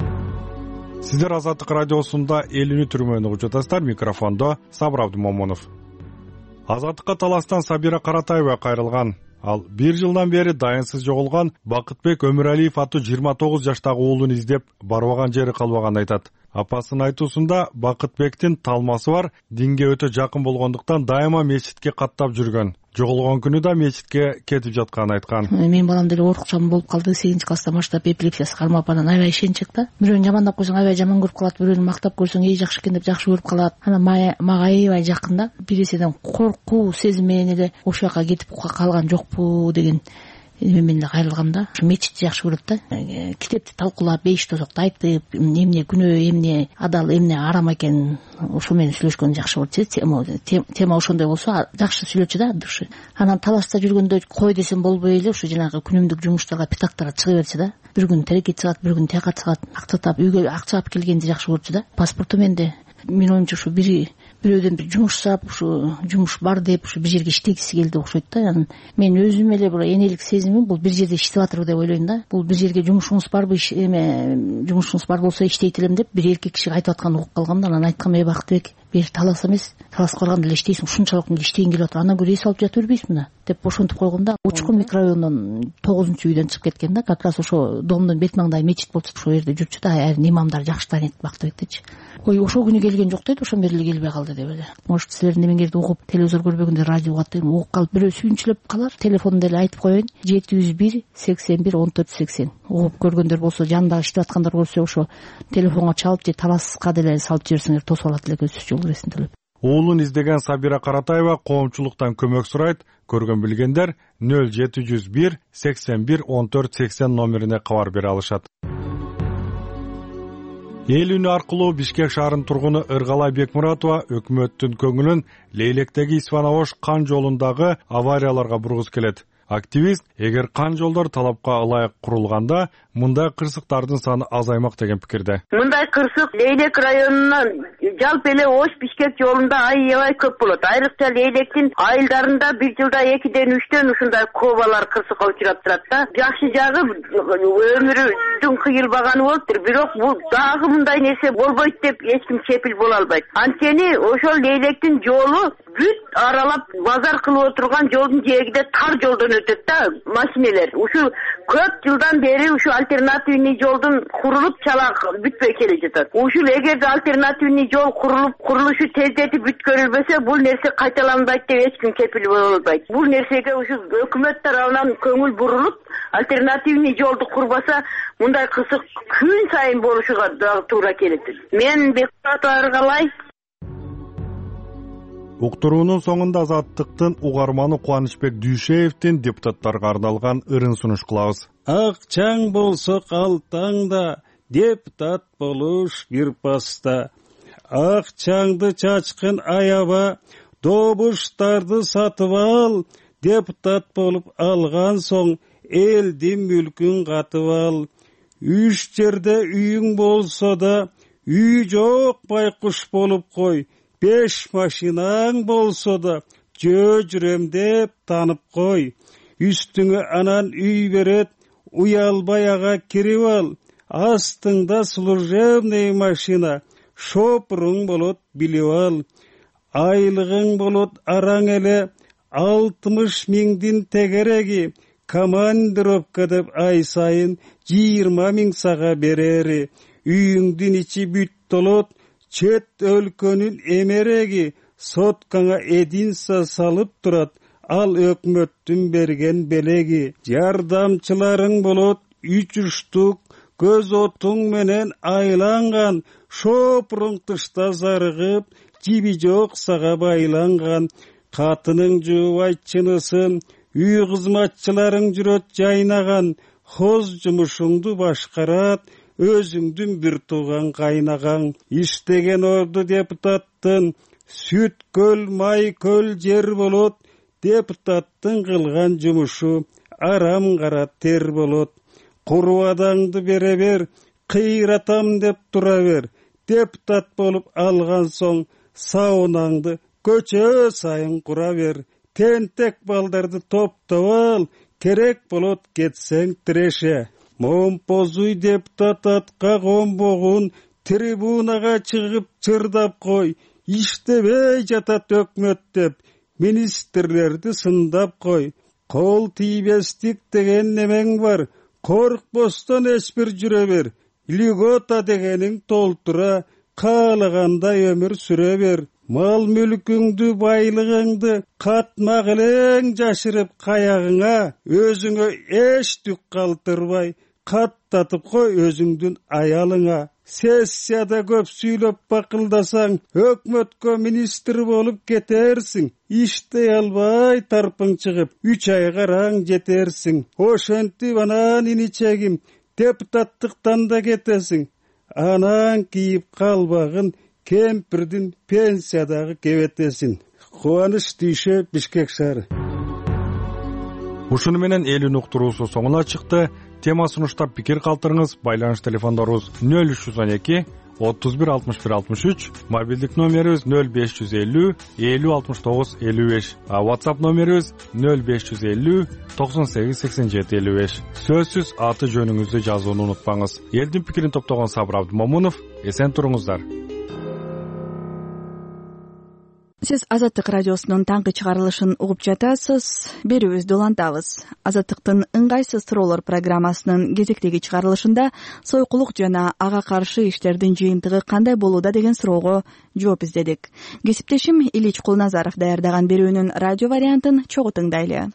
Сиздер Азаттык радиосунда элүүнү түрмөнү угуп жатасыздар. Микрофондо Сабыр Абдымомунов. Азаттыкка таластан Сабира Каратаева кайрылган. Ал бир жылдан бери дайынсыз жоголгон Бакытбек Өмүралиев аттуу жыйырма тогуз жаштагы уулун издеп барбаган жери калбаганын айтат. Апасынын айтуусунда Бакытбектин талмасы бар, динге өтө жакын болгондуктан дайыма мечитке каттап жүргөн. Жоголгон күнү да мечитке кетип жатканын айткан. Мен балам деле оорукчан болуп калды, сегизинчи класстан баштап эпилепсиясы кармап, анан аябай ишенчек да. Бирөөнү жамандап койсоң аябай жаман көрүп калат, бирөөнү мактап көрсөң эй жакшы экен деп жакшы көрүп калат. Анан мага аябай жакын да. Бир нерседен коркуу сезим менен эле ошол жака кетип калган жокпу деген эмен эле кайрылгам да. Ушу мечитти жакшы көрөт да. Китепти талкуулап, беш тозокту айтып, эмне күнөө, эмне адал, эмне арам экен ошо менен сүйлөшкөнү жакшы көрчү. Тема ошондой болсо жакшы сүйлөчү да душы. Анан талашта жүргөндө кой десем болбой эле ушу жанагы күнүмдүк жумуштарга питактарга чыга берчү да. Бир күн телекке чыгат, бир күн тияка чыгат. Актатап үйгө акча алып келгенди жакшы көрчү да. Паспорту менде. Менин оюмча ушу бири бирөөдөн бир жумуш сап, ушу жумуш бар деп ушу бир жерге иштегиси келди окшойт да. Анан мен өзүм эле бир энелик сезимим бул бир жерде иштеп атыр деп ойлойм да. Бул бир жерге жумушуңуз барбы, эме жумушуңуз бар болсо иштейт элем деп бир эркек кишиге айтып атканын угуп калгам да. Анан айткам: "Эй Бактыбек, бир талас эмес, таласка барганда эле иштейсиң, ушунчалык күнгө иштейин келип атыр. Андан көрө эс алып жата бербейсиң да" деп ошентип койгом да. Учкун микрорайонунун тогузунчу үйдөн чыгып кеткен да. Как раз ошо домдун бет маңдайы мечит болчу, ошол жерде жүрчү да. Айрым имамдар жакшы тааныйт Бактыбектичи. Ой, ошол күнү келген жок дейт, ошон бери эле келбей калды деп эле. Может, силердин немеңерди угуп, телевизор көрбөгөндөр радио угат дейм. Угуп калып бирөө сүйүнчүлөп калар. Телефонду эле айтып коеюн: жети жүз бир сексен бир он төрт сексен. Угуп көргөндөр болсо, жанында иштеп аткандар көрсө, ошо телефонго чалып же таласка деле салып жиберсеңер тосуп алат элек өз жол бересин деп. Уулун издеген Сабира Каратаева коомчулуктан көмөк сурайт. Көргөн билгендер нөл жети жүз бир сексен бир он төрт сексен номерине кабар бере алышат. эл үнү аркылуу Бишкек шаарынын тургуну Ыргалай Бекмуратова өкмөттүн көңүлүн Лейлектеги Исфана-Ош кан жолундагы аварияларга бургус келет. Активист эгер кан жолдор талапка ылайык курулганда мындай кырсыктардын саны азаймак деген пикирде. Мындай кырсык Лейлек районунун жалпы эле Ош Бишкек жолунда аябай көп болот. Айрыкча Лейлектин айылдарында бир жылда экиден үчтөн ушундай кобалар кырсыкка учурап турат да. Жакшы жагы өмүрүдүн кыйылбаганы болуптур, бирок бул дагы мындай нерсе болбойт деп эч ким кепил боло албайт. Анткени ошол Лейлектин жолу бүт аралап базар кылып отурган жолдун жээгиде тар жолдон өтөт да машинелер. Ушу көп жылдан бери ушу альтернативный жолдун курулуп чалак бүтпөй келе жатат. Ушул эгерде альтернативный жол курулуп курулушу тездетип бүткөрүлбөсө бул нерсе кайталанбайт деп эч ким кепил боло албайт. Бул нерсеге ушу өкмөт тарабынан көңүл бурулуп альтернативный жолду курбаса мындай кырсык күн сайын болушуга дагы туура келет. Мен Бекмуратова Ыргалай. Уктуруунун соңунда Азаттыктын угарманы Кубанычбек Дүйшеевдин депутаттарга арналган ырын сунуш кылабыз. Акчаң болсо калтаңда, депутат болуш бир паста. Акчаңды чачкын аяба, добуштарды сатып ал, депутат болуп алган соң элдин мүлкүн катып ал. Үч жерде үйүң болсо да, үй жок байкуш болуп кой. Беш машинаң болсо да, жөө жүрөм деп танып кой. Үстүңө анан үй берет, уялбай ага кирип ал. Астыңда служебный машина, шопуруң болот билип ал. Айлыгың болот араң эле алтымыш миңдин тегереги, командировка деп ай сайын жыйырма миң сага берери. Үйүңдүн ичи бүт толот, чет өлкөнүн эмереги соткаңа эдинса салып турат, ал өкмөттүн берген белеги. Жардамчыларың болот үч уштук, көз отуң менен айланган, шопуруң тышта зарыгып, жиби жок сага байланган. Катының жуубай чынысын, үй кызматчыларың жүрөт жайнаган, хоз жумушуңду башкарат, өзүңдүн бир тууган кайнаган. Иштеген орду депутаттын, сүт көл, май көл жер болот, депутаттын кылган жумушу арам кара тер болот. Курбадаңды бере бер, кыйратам деп тура бер, депутат болуп алган соң саунаңды көчө сайын кура бер. Тентек балдарды топтоп ал, керек болот кетсең тиреше. Момпозуй депутат атка комбогун трибунага чыгып чырдап кой. Иштебей жатат өкмөт деп министрлерди сындап кой. Кол тийбестик деген немең бар, коркпостон эч бир жүрө бер. Льгота дегениң толтура, каалагандай өмүр сүрө бер. Мал мүлкүңдү, байлыгыңды катмак элең жашырып каягыңа, өзүңө эч түк калтырбай каттатып кой өзүңдүн аялыңа. Сессияда көп сүйлөп бакылдасаң, өкмөткө министр болуп кетерсиң. Иштей албай тарпың чыгып, үч ай караң жетерсиң. Ошентип анан иничегим депутаттыктан да кетесиң. Анан кийип калбагын кемпирдин пенсиядагы кебетесин. Кубаныч Дүйшев, Бишкек шаары. Ушуну менен элин уктуруусу соңуна чыкты. Тема сунуштап пикир калтырыңыз. Байланыш телефондорубуз нөл үч жүз он эки отуз бир алтымыш бир алтымыш үч, мобилдик номерибиз нөл беш жүз элүү элүү алтымыш тогуз элүү беш, WhatsApp номерибиз нөл беш жүз элүү токсон сегиз сексен жети элүү беш. Сөзсүз аты жөнүңүздү жазууну унутпаңыз. Элдин пикирин топтогон Сабыр Абдымомунов, эсен туруңуздар. Сиз Азаттык радиосунун таңкы чыгарылышын угуп жатасыз. Берүүбүздү улантабыз. Азаттыктын ыңгайсыз суроолор программасынын кезектеги чыгарылышында сойкулук жана ага каршы иштердин жыйынтыгы кандай болууда деген суроого жооп издедик. Кесиптешим Илич Кулназаров даярдаган берүүнүн радио вариантын чогуу тыңдайлы.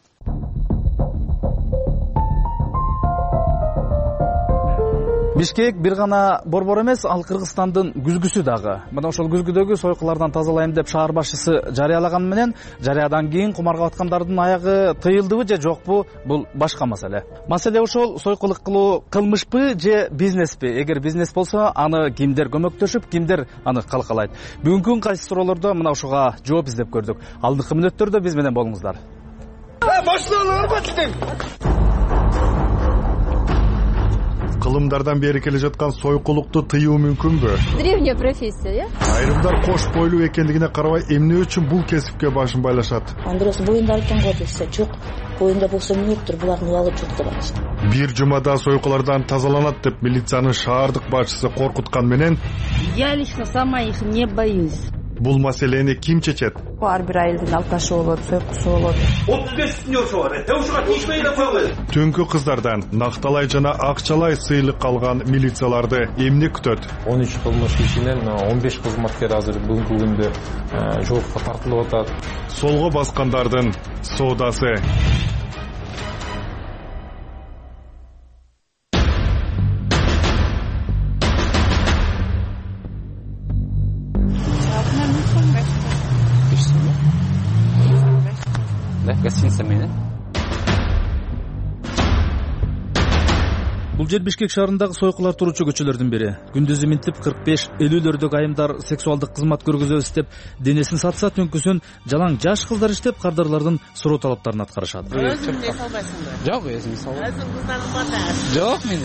Бишкек бир гана борбор эмес, ал Кыргызстандын күзгүсү дагы. Мына ошол күзгүдөгү сойкулардан тазалайм деп шаар башчысы жарыялаган менен жарыядан кийин кумарга аткандардын аягы тыйылдыбы же жокпу, бул башка маселе. Маселе ошол сойкулук кылуу кылмышпы же бизнеспи? Эгер бизнес болсо, аны кимдер көмөктөшүп, кимдер аны калкалайт? Бүгүнкү кайсы суроолордо мына ушуга жооп издеп көрдүк. Алдыңкы мүнөттөрдө биз менен болуңуздар. Кылымдардан бери келе жаткан сойкулукту тыюу мүмкүнбү? Древняя профессия, э? Айрымдар кош бойлуу экендигине карабай, эмне үчүн бул кесипке башын байлашат? Андрос боюнда экен го десе, жок. Боюнда болсо эмне болуптур, булардын убалы жок деп атышат. Бир жумада сойкулардан тазаланат деп милициянын шаардык башчысы коркуткан менен, я лично сама их не боюсь. Бул маселени ким чечет? Ар бир айылдын алкашы болот, сойкусу болот. отуз беш сеньорчу бар. Ушуга тийишпей эле койгула. Түнкү кыздардан Накталай жана Акчалай сыйлык алган милицияларды эмне күтөт? он үч кылмыш ишинен он беш кызматкер азыр бүгүнкү күндө жоопко тартылып атат. Солго баскандардын соодасы. Гостиница менен. Бул жер Бишкек шаарындагы сойкулар туручу көчөлөрдүн бири. Күндүзү минтип кырк беш элүүлөрдөгү айымдар сексуалдык кызмат көргөзөбүз деп денесин сатса, түнкүсүн жалаң жаш кыздар иштеп кардарлардын суроо талаптарын аткарышат. Өзүң эле салбайсыңбы? Жок, өзүм салбайм. Өзүң кыздардын батасың. Жок, мен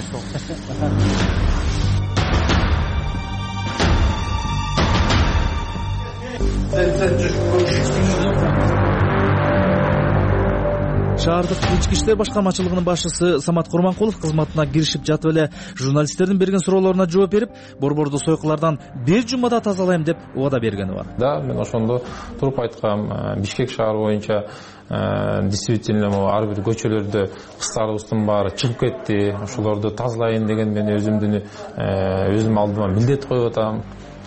Шаардык ички иштер башкармачылыгынын башчысы Самат Курманкулов кызматына киришип жатып эле журналисттердин берген суроолоруна жооп берип, борборду сойкулардан бир жумада тазалайм деп убада бергени бар. Да, мен ошондо туруп айткам, Бишкек шаары боюнча действительно ар бир көчөлөрдө кыздарыбыздын баары чыгып кетти. Ошолорду тазалайын деген мен өзүмдүн өзүм алдыма милдет коюп атам.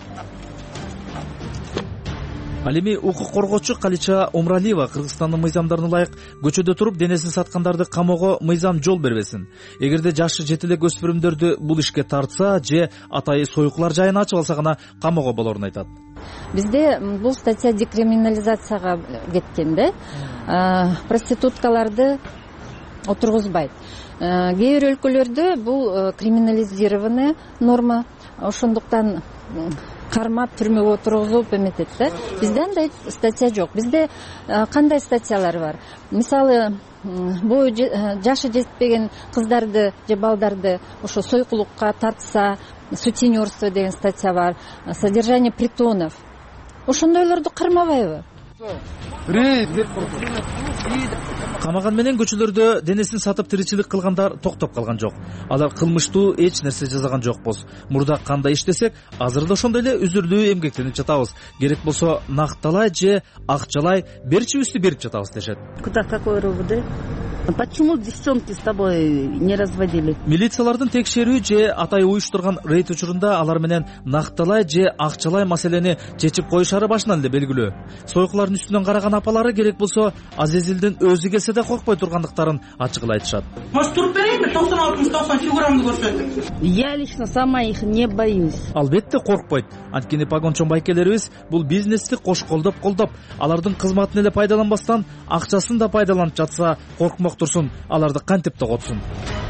Ал эми укук коргоочу Калича Омралиева Кыргызстандын мыйзамдарына ылайык көчөдө туруп денесин саткандарды камоого мыйзам жол бербесин. Эгерде жашы жете элек өспүрүмдөрдү бул ишке тартса же атайы сойкулар жайын ачып алса гана камоого болорун айтат. Бизде бул статья декриминализацияга кеткен да. Проституткаларды отургузбайт. Кээ бир өлкөлөрдө бул криминализированный норма. Ошондуктан кармап түрмөгө отургузуп эметет да. Бизде андай статья жок. Бизде кандай статьялар бар? Мисалы, бою жашы жетпеген кыздарды же балдарды ошо сойкулукка тартса, сутенерство деген статья бар, содержание притонов. Ошондойлорду кармабайбы? Камаган менен көчөлөрдө денесин сатып тиричилик кылгандар токтоп калган жок. Алар кылмыштуу эч нерсе жасаган жокпуз. Мурда кандай иштесек, азыр да ошондой эле үзүрлүү эмгектенип жатабыз. Керек болсо Накталай же Акчалай берчибизди берип жатабыз дешет. Куда какой РОВД? Почему девчонки с тобой не разводили? Милициялардын текшерүү же атай уюштурган рейд учурунда алар менен Накталай же Акчалай маселени чечип коюшары башынан эле белгилүү. Сойкулардын үстүнөн караган апалары керек болсо Азизилдин өзү келсе да коркпой тургандыктарын ачык айтышат. Может, туруп берейинби? токсон алты токсон фигурамды көрсөтүп. Я лично сама их не боюсь. Албетте коркпойт. Анткени погончон байкелерибиз бул бизнести кош колдоп колдоп, алардын кызматын эле пайдаланбастан акчасын да пайдаланып жатса, коркмок турсун, аларды кантип тоготсун.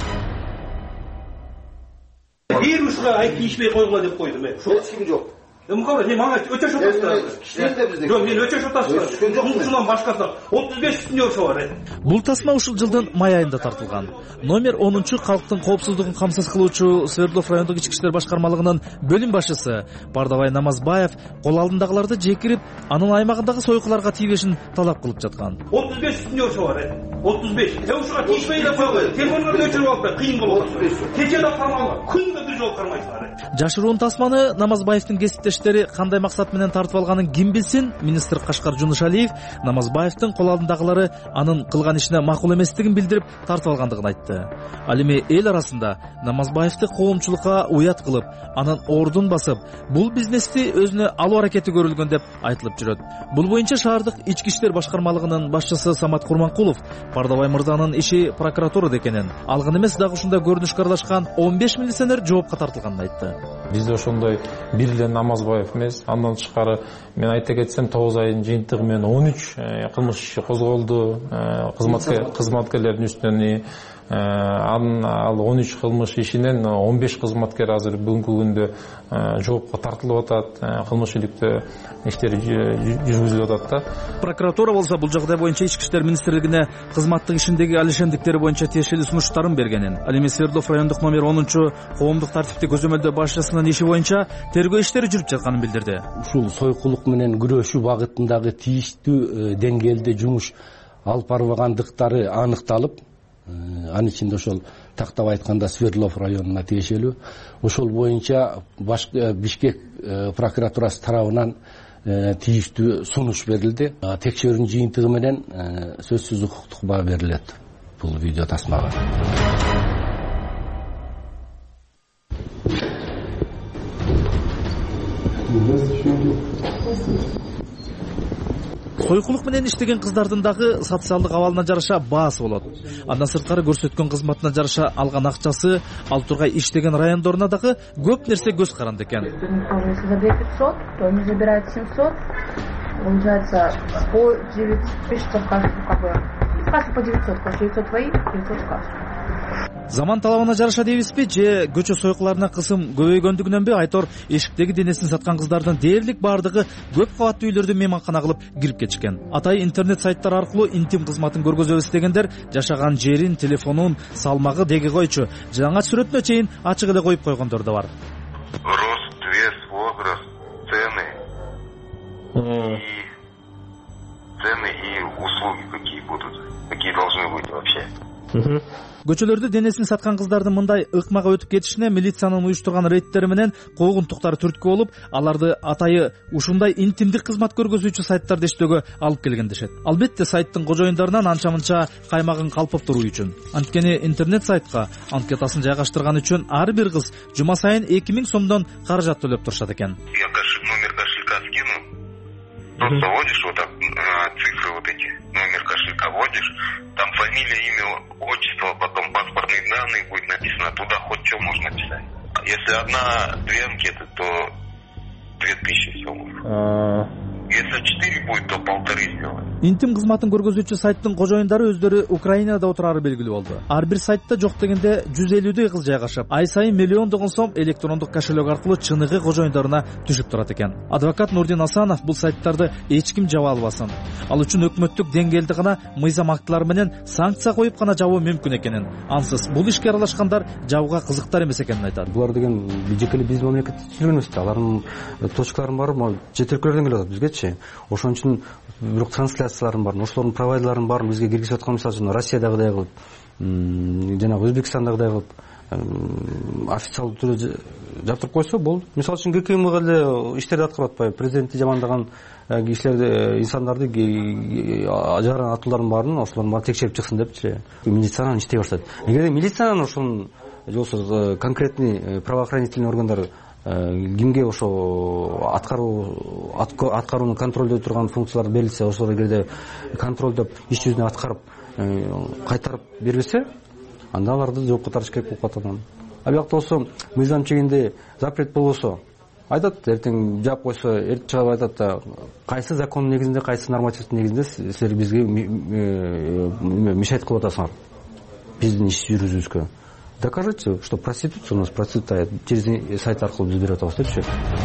Бир ушуга айтып ишмей койгула деп койдум мен. Эч ким жок. Мукабы, мен мага өчө шотасыздар. Кишилерде бизде. Жок, мен өчө шотасыздар. Жок, ушундан башкасы отуз беш сеньорчу бар. Бул тасма ушул жылдын май айында тартылган. Номер онунчу калктын коопсуздугун камсыз кылуучу Свердлов райондук ички иштер башкармалыгынын бөлүм башчысы Бардабай Намазбаев кол алдындагыларды жекирип, анын аймагындагы сойкуларга тийбешин талап кылып жаткан. отуз беш сеньорчу бар. отуз беш. Э ушуга тийишпей эле койгула. Телефонду өчүрүп алып кыйын болот. Кече да кармалга, күндө бир жол кармайсыңар. Жашыруун тасманы Намазбаевдин кесиптеши иштери кандай максат менен тартып алганын ким билсин. Министр Кашкар Жунушалиев Намазбаевдин кол алдындагылары анын кылган ишине макул эместигин билдирип тартып алгандыгын айтты. Ал эми эл арасында Намазбаевди коомчулукка уят кылып, анын ордун басып, бул бизнести өзүнө алуу аракети көрүлгөн деп айтылып жүрөт. Бул боюнча шаардык ички иштер башкармалыгынын башчысы Самат Курманкулов Пардабай мырзанын иши прокуратурада экенин, ал гана эмес дагы ушундай көрүнүшкө аралашкан он беш милиционер жоопко тартылганын айтты. Бизде ошондой бир эле Намазбаев эмес, андан тышкары мен айта кетсем тогуз айдын жыйынтыгы менен он үч кылмыш иши козголду, кызматкерлердин үстүнөн. Анын ал он үч кылмыш ишинен он беш кызматкер азыр бүгүнкү күндө жоопко тартылып атат, кылмыш иликтөө иштери жүргүзүлүп атат да. Прокуратура болсо бул жагдай боюнча Ички иштер министрлигине кызматтык ишиндеги алишендиктери боюнча тиешелүү сунуштарын бергенин, ал эми Свердлов райондук номер онунчу коомдук тартипти көзөмөлдөө башчысынын иши боюнча тергөө иштери жүрүп жатканын билдирди. Ушул сойкулук менен күрөшүү багытындагы тийиштүү деңгээлде жумуш алып барылгандыктары аныкталып, анын ичинде ошол тактап айтканда Свердлов районуна тиешелүү, ошол боюнча Бишкек прокуратурасы тарабынан тийиштүү сунуш берилди. Текшерүүнүн жыйынтыгы менен сөзсүз укуктук баа берилет бул видео тасмага. Сойкулук менен иштеген кыздардын дагы социалдык абалына жараша баасы болот. Андан сырткары көрсөткөн кызматына жараша алган акчасы, ал тургай иштеген райондоруна дагы көп нерсе көз каранды экен. Если за две тысячи пятьсот, то они забирают семьсот, получается по девятьсот в кассу, как бы. В кассу по девятьсот, по девятьсот твои, девятьсот в кассу. Заман талабына жараша дейбизби же көчө сойкуларына кысым көбөйгөндүгүнөнбү, айтор эшиктеги денесин саткан кыздардын дээрлик баардыгы көп кабаттуу үйлөрдү мейманкана кылып кирип кетишкен. Атай интернет сайттар аркылуу интим кызматын көргөзөбүз дегендер жашаган жерин, телефонун, салмагы деги койчу жаңа сүрөтүнө чейин ачык эле коюп койгондор да бар. Рост, вес, возраст, цены и цены и услуги какие будут, какие должны быть вообще. Көчөлөрдө денесин саткан кыздардын мындай ыкмага өтүп кетишине милициянын уюштурган рейдтери менен куугунтуктар түрткү болуп, аларды атайы ушундай интимдик кызмат көргөзүүчү сайттарда иштөөгө алып келген дешет. Албетте сайттын кожоюндарынан анча-мынча каймагын калпып туруу үчүн. Анткени интернет сайтка анкетасын жайгаштырган үчүн ар бир кыз жума сайын эки миң сомдон каражат төлөп турушат экен. Я номер кошелька скину, просто вводишь вот так цифры вот эти, номер кошелька вводишь, там фамилия, имя, отчество, потом паспортные данные будет написано, туда хоть что можно писать. Если одна-две анкеты, то две тысячи сомов. Если четыре будет, то полторы сделаем. Интим кызматын көргөзүүчү сайттын кожоюндары өздөрү Украинада отурары белгилүү болду. Ар бир сайтта жок дегенде жүз элүүдөй кыз жайгашып, ай сайын миллиондогон сом электрондук кошелек аркылуу чыныгы кожоюндарына түшүп турат экен. Адвокат Нурдин Асанов бул сайттарды эч ким жаба албасын. Ал үчүн өкмөттүк деңгээлде гана мыйзам актылары менен санкция коюп гана жабуу мүмкүн экенин, ансыз бул ишке аралашкандар жабууга кызыктар эмес экенин айтат. Булар деген бижекеле биз мамлекетте түзүлгөн эмес да, алардын точкаларын баары могу чет өлкөлөрдөн келип атат бизгечи. Ошон үчүн бирок трансляцияларын бар, ошолордун провайдерларын баарын бизге киргизип аткан, мисалы үчүн Россиядагыдай кылып, жанагы Өзбекстандагыдай кылып официалдуу түрдө жаптырып койсо болду. Мисалы үчүн ГКМга эле иштерди аткарып атпайбы, президентти жамандаган кишилерди, инсандарды, жаран атуулардын баарын ошолордун баарын текшерип чыксын депчи, милициянан иштей баштады. Эгер милициянан ошонун же болбосо конкретный правоохранительный органдар кимге ошо аткаруу аткарууну контролдой турган функциялар берилсе, ошолор эгерде контролдоп иш жүзүнө аткарып кайтарып бербесе, анда аларды жоопко тартыш керек болуп калат. А биякта болсо мыйзам чегинде запрет болбосо, айтат, эртең жаап койсо, эртең чыгып айтат да, кайсы закон негизинде, кайсы нормативдин негизинде силер бизге мешать кылып атасыңар биздин иш жүргүзүүбүзгө. Докажите, что проституция у нас процветает, через сайт аркылуу биз берип атабыз депчи.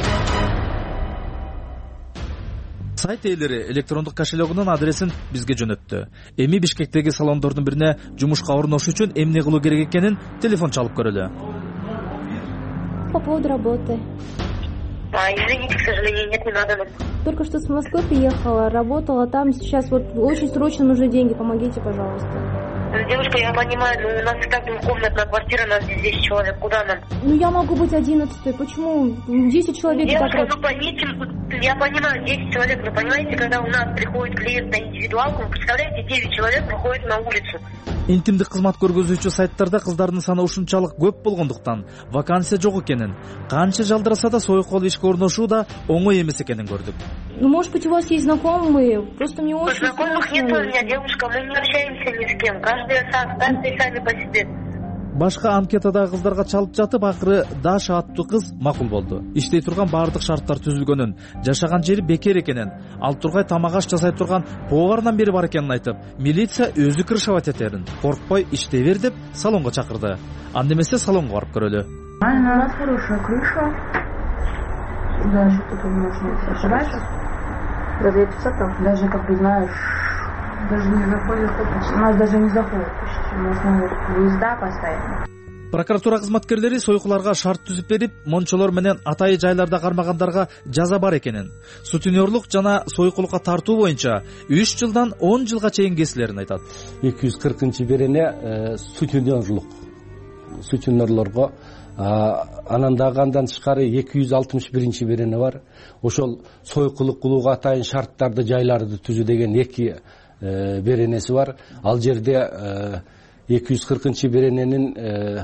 Сайт ээлери электрондук кошелегинин адресин бизге жөнөттү. Эми Бишкектеги салондордун бирине жумушка орношуу үчүн эмне кылуу керек экенин телефон чалып көрөлү. По поводу работы. А, извините, к сожалению, нет, не надо. Только что с Москвы приехала, работала там, сейчас вот очень срочно нужны деньги, помогите, пожалуйста. Девушка, я понимаю, но у нас и так двухкомнатная квартира, нас здесь десять человек. Куда нам? Ну я могу быть одиннадцатой. Почему десять человек? Девушка, ну поймите, я понимаю, десять человек, но понимаете, когда у нас приходит клиент на индивидуалку, вы представляете, девять человек выходит на улицу. Интимдик кызмат көргөзүүчү сайттарда кыздардын саны ушунчалык көп болгондуктан вакансия жок экенин, канча жалдыраса да союкол ишке орношуу да оңой эмес экенин көрдүк. Ну, может быть, у вас есть знакомые? Просто мне очень Знакомых нет у меня, девушка, мы не общаемся ни с кем. Каждый сам, каждый сами по себе. Башка анкетадагы кыздарга чалып жатып, акыры Даша аттуу кыз макул болду. Иштей турган баардык шарттар түзүлгөнүн, жашаган жери бекер экенин, ал тургай тамак аш жасай турган повардан бери бар экенин айтып, милиция өзү крышовать этерин, коркпой иштей бер деп салонго чакырды. Анда эмесе салонго барып көрөлү. У нас хорошая крыша. Да, что тут можно ошибаешься? Даже пятьсот, даже как бы знаешь, даже не заходит, у нас даже не заходит почти, у нас выезда постоянно. Прокуратура кызматкерлери союкуларга шарт түзүп берип, мончолор менен атайы жайларда кармагандарга жаза бар экенин, сутенерлук жана союкулукка тартуу боюнча үч жылдан он жылга чейин кесилерин айтат. эки жүз кыркынчы берене сутенерлук сутенерлорго, анан дагы андан тышкары эки жүз алтымыш биринчи берене бар. Ошол союкулук кылууга атайын шарттарды, жайларды түзүү деген эки беренеси бар. Ал жерде эки жүз кыркынчы берененин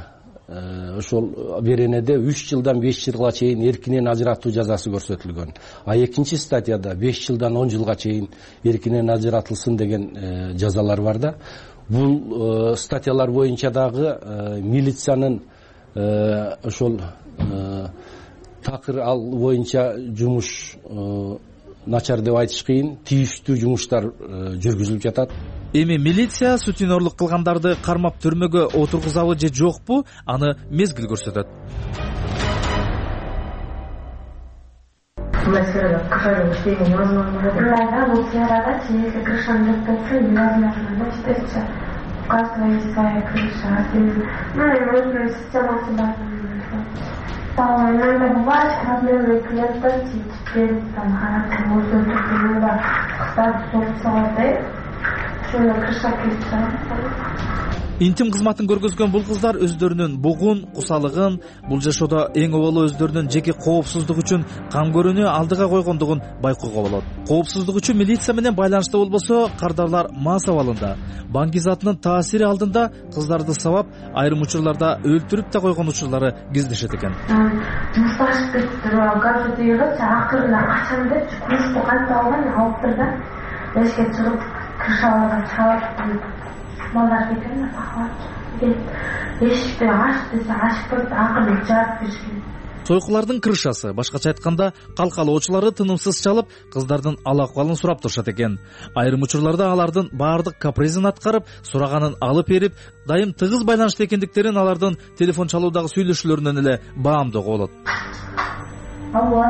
ошол беренеде үч жылдан беш жылга чейин эркинен ажыратуу жазасы көрсөтүлгөн. А экинчи статьяда беш жылдан он жылга чейин эркинен ажыратылсын деген жазалар бар да. Бул статьялар боюнча дагы милициянын ошол такыр ал боюнча жумуш начар деп айтыш кыйын, тийиштүү жумуштар жүргүзүлүп жатат. Эми милиция сутенерлук кылгандарды кармап түрмөгө отургузабы же жокпу, аны мезгил көрсөтөт. Мына сферада кошарный иштеген невозможно. Да, бул сферада, если крыша не толстая, невозможно, да, считается. У каждого есть своя крыша. Ну, и нужно система себя. Иногда бывает проблемы клиентов, теперь там характер может быть, иногда кстати, солнце, что на крыша крыша. Интим кызматын көргөзгөн бул кыздар өздөрүнүн бугун, кусалыгын, бул жашоодо эң оболу өздөрүнүн жеке коопсуздугу үчүн кам көрүүнү алдыга койгондугун байкоого болот. Коопсуздук үчүн милиция менен байланышта болбосо, кардарлар мас абалында. Банки затынын таасири алдында кыздарды сабап, айрым учурларда өлтүрүп да койгон учурлары кездешет экен. Мусташып кетиптир, гаджет ийгип, акырында качан деп курсту кантип алган, алыптыр да. Эшикке чыгып, крышаларга чалып, балдар кеткен, ахват. Эшикти аш десе, ачпайт, акырында жаап беришкен. Союкулардын крышасы, башкача айтканда, калкалоочулары тынымсыз чалып, кыздардын ал-акыбалын сурап турушат экен. Айрым учурларда алардын баардык капризин аткарып, сураганын алып берип, дайым тыгыз байланышта экендиктерин алардын телефон чалуудагы сүйлөшүүлөрүнөн эле баамдоого болот. Алло.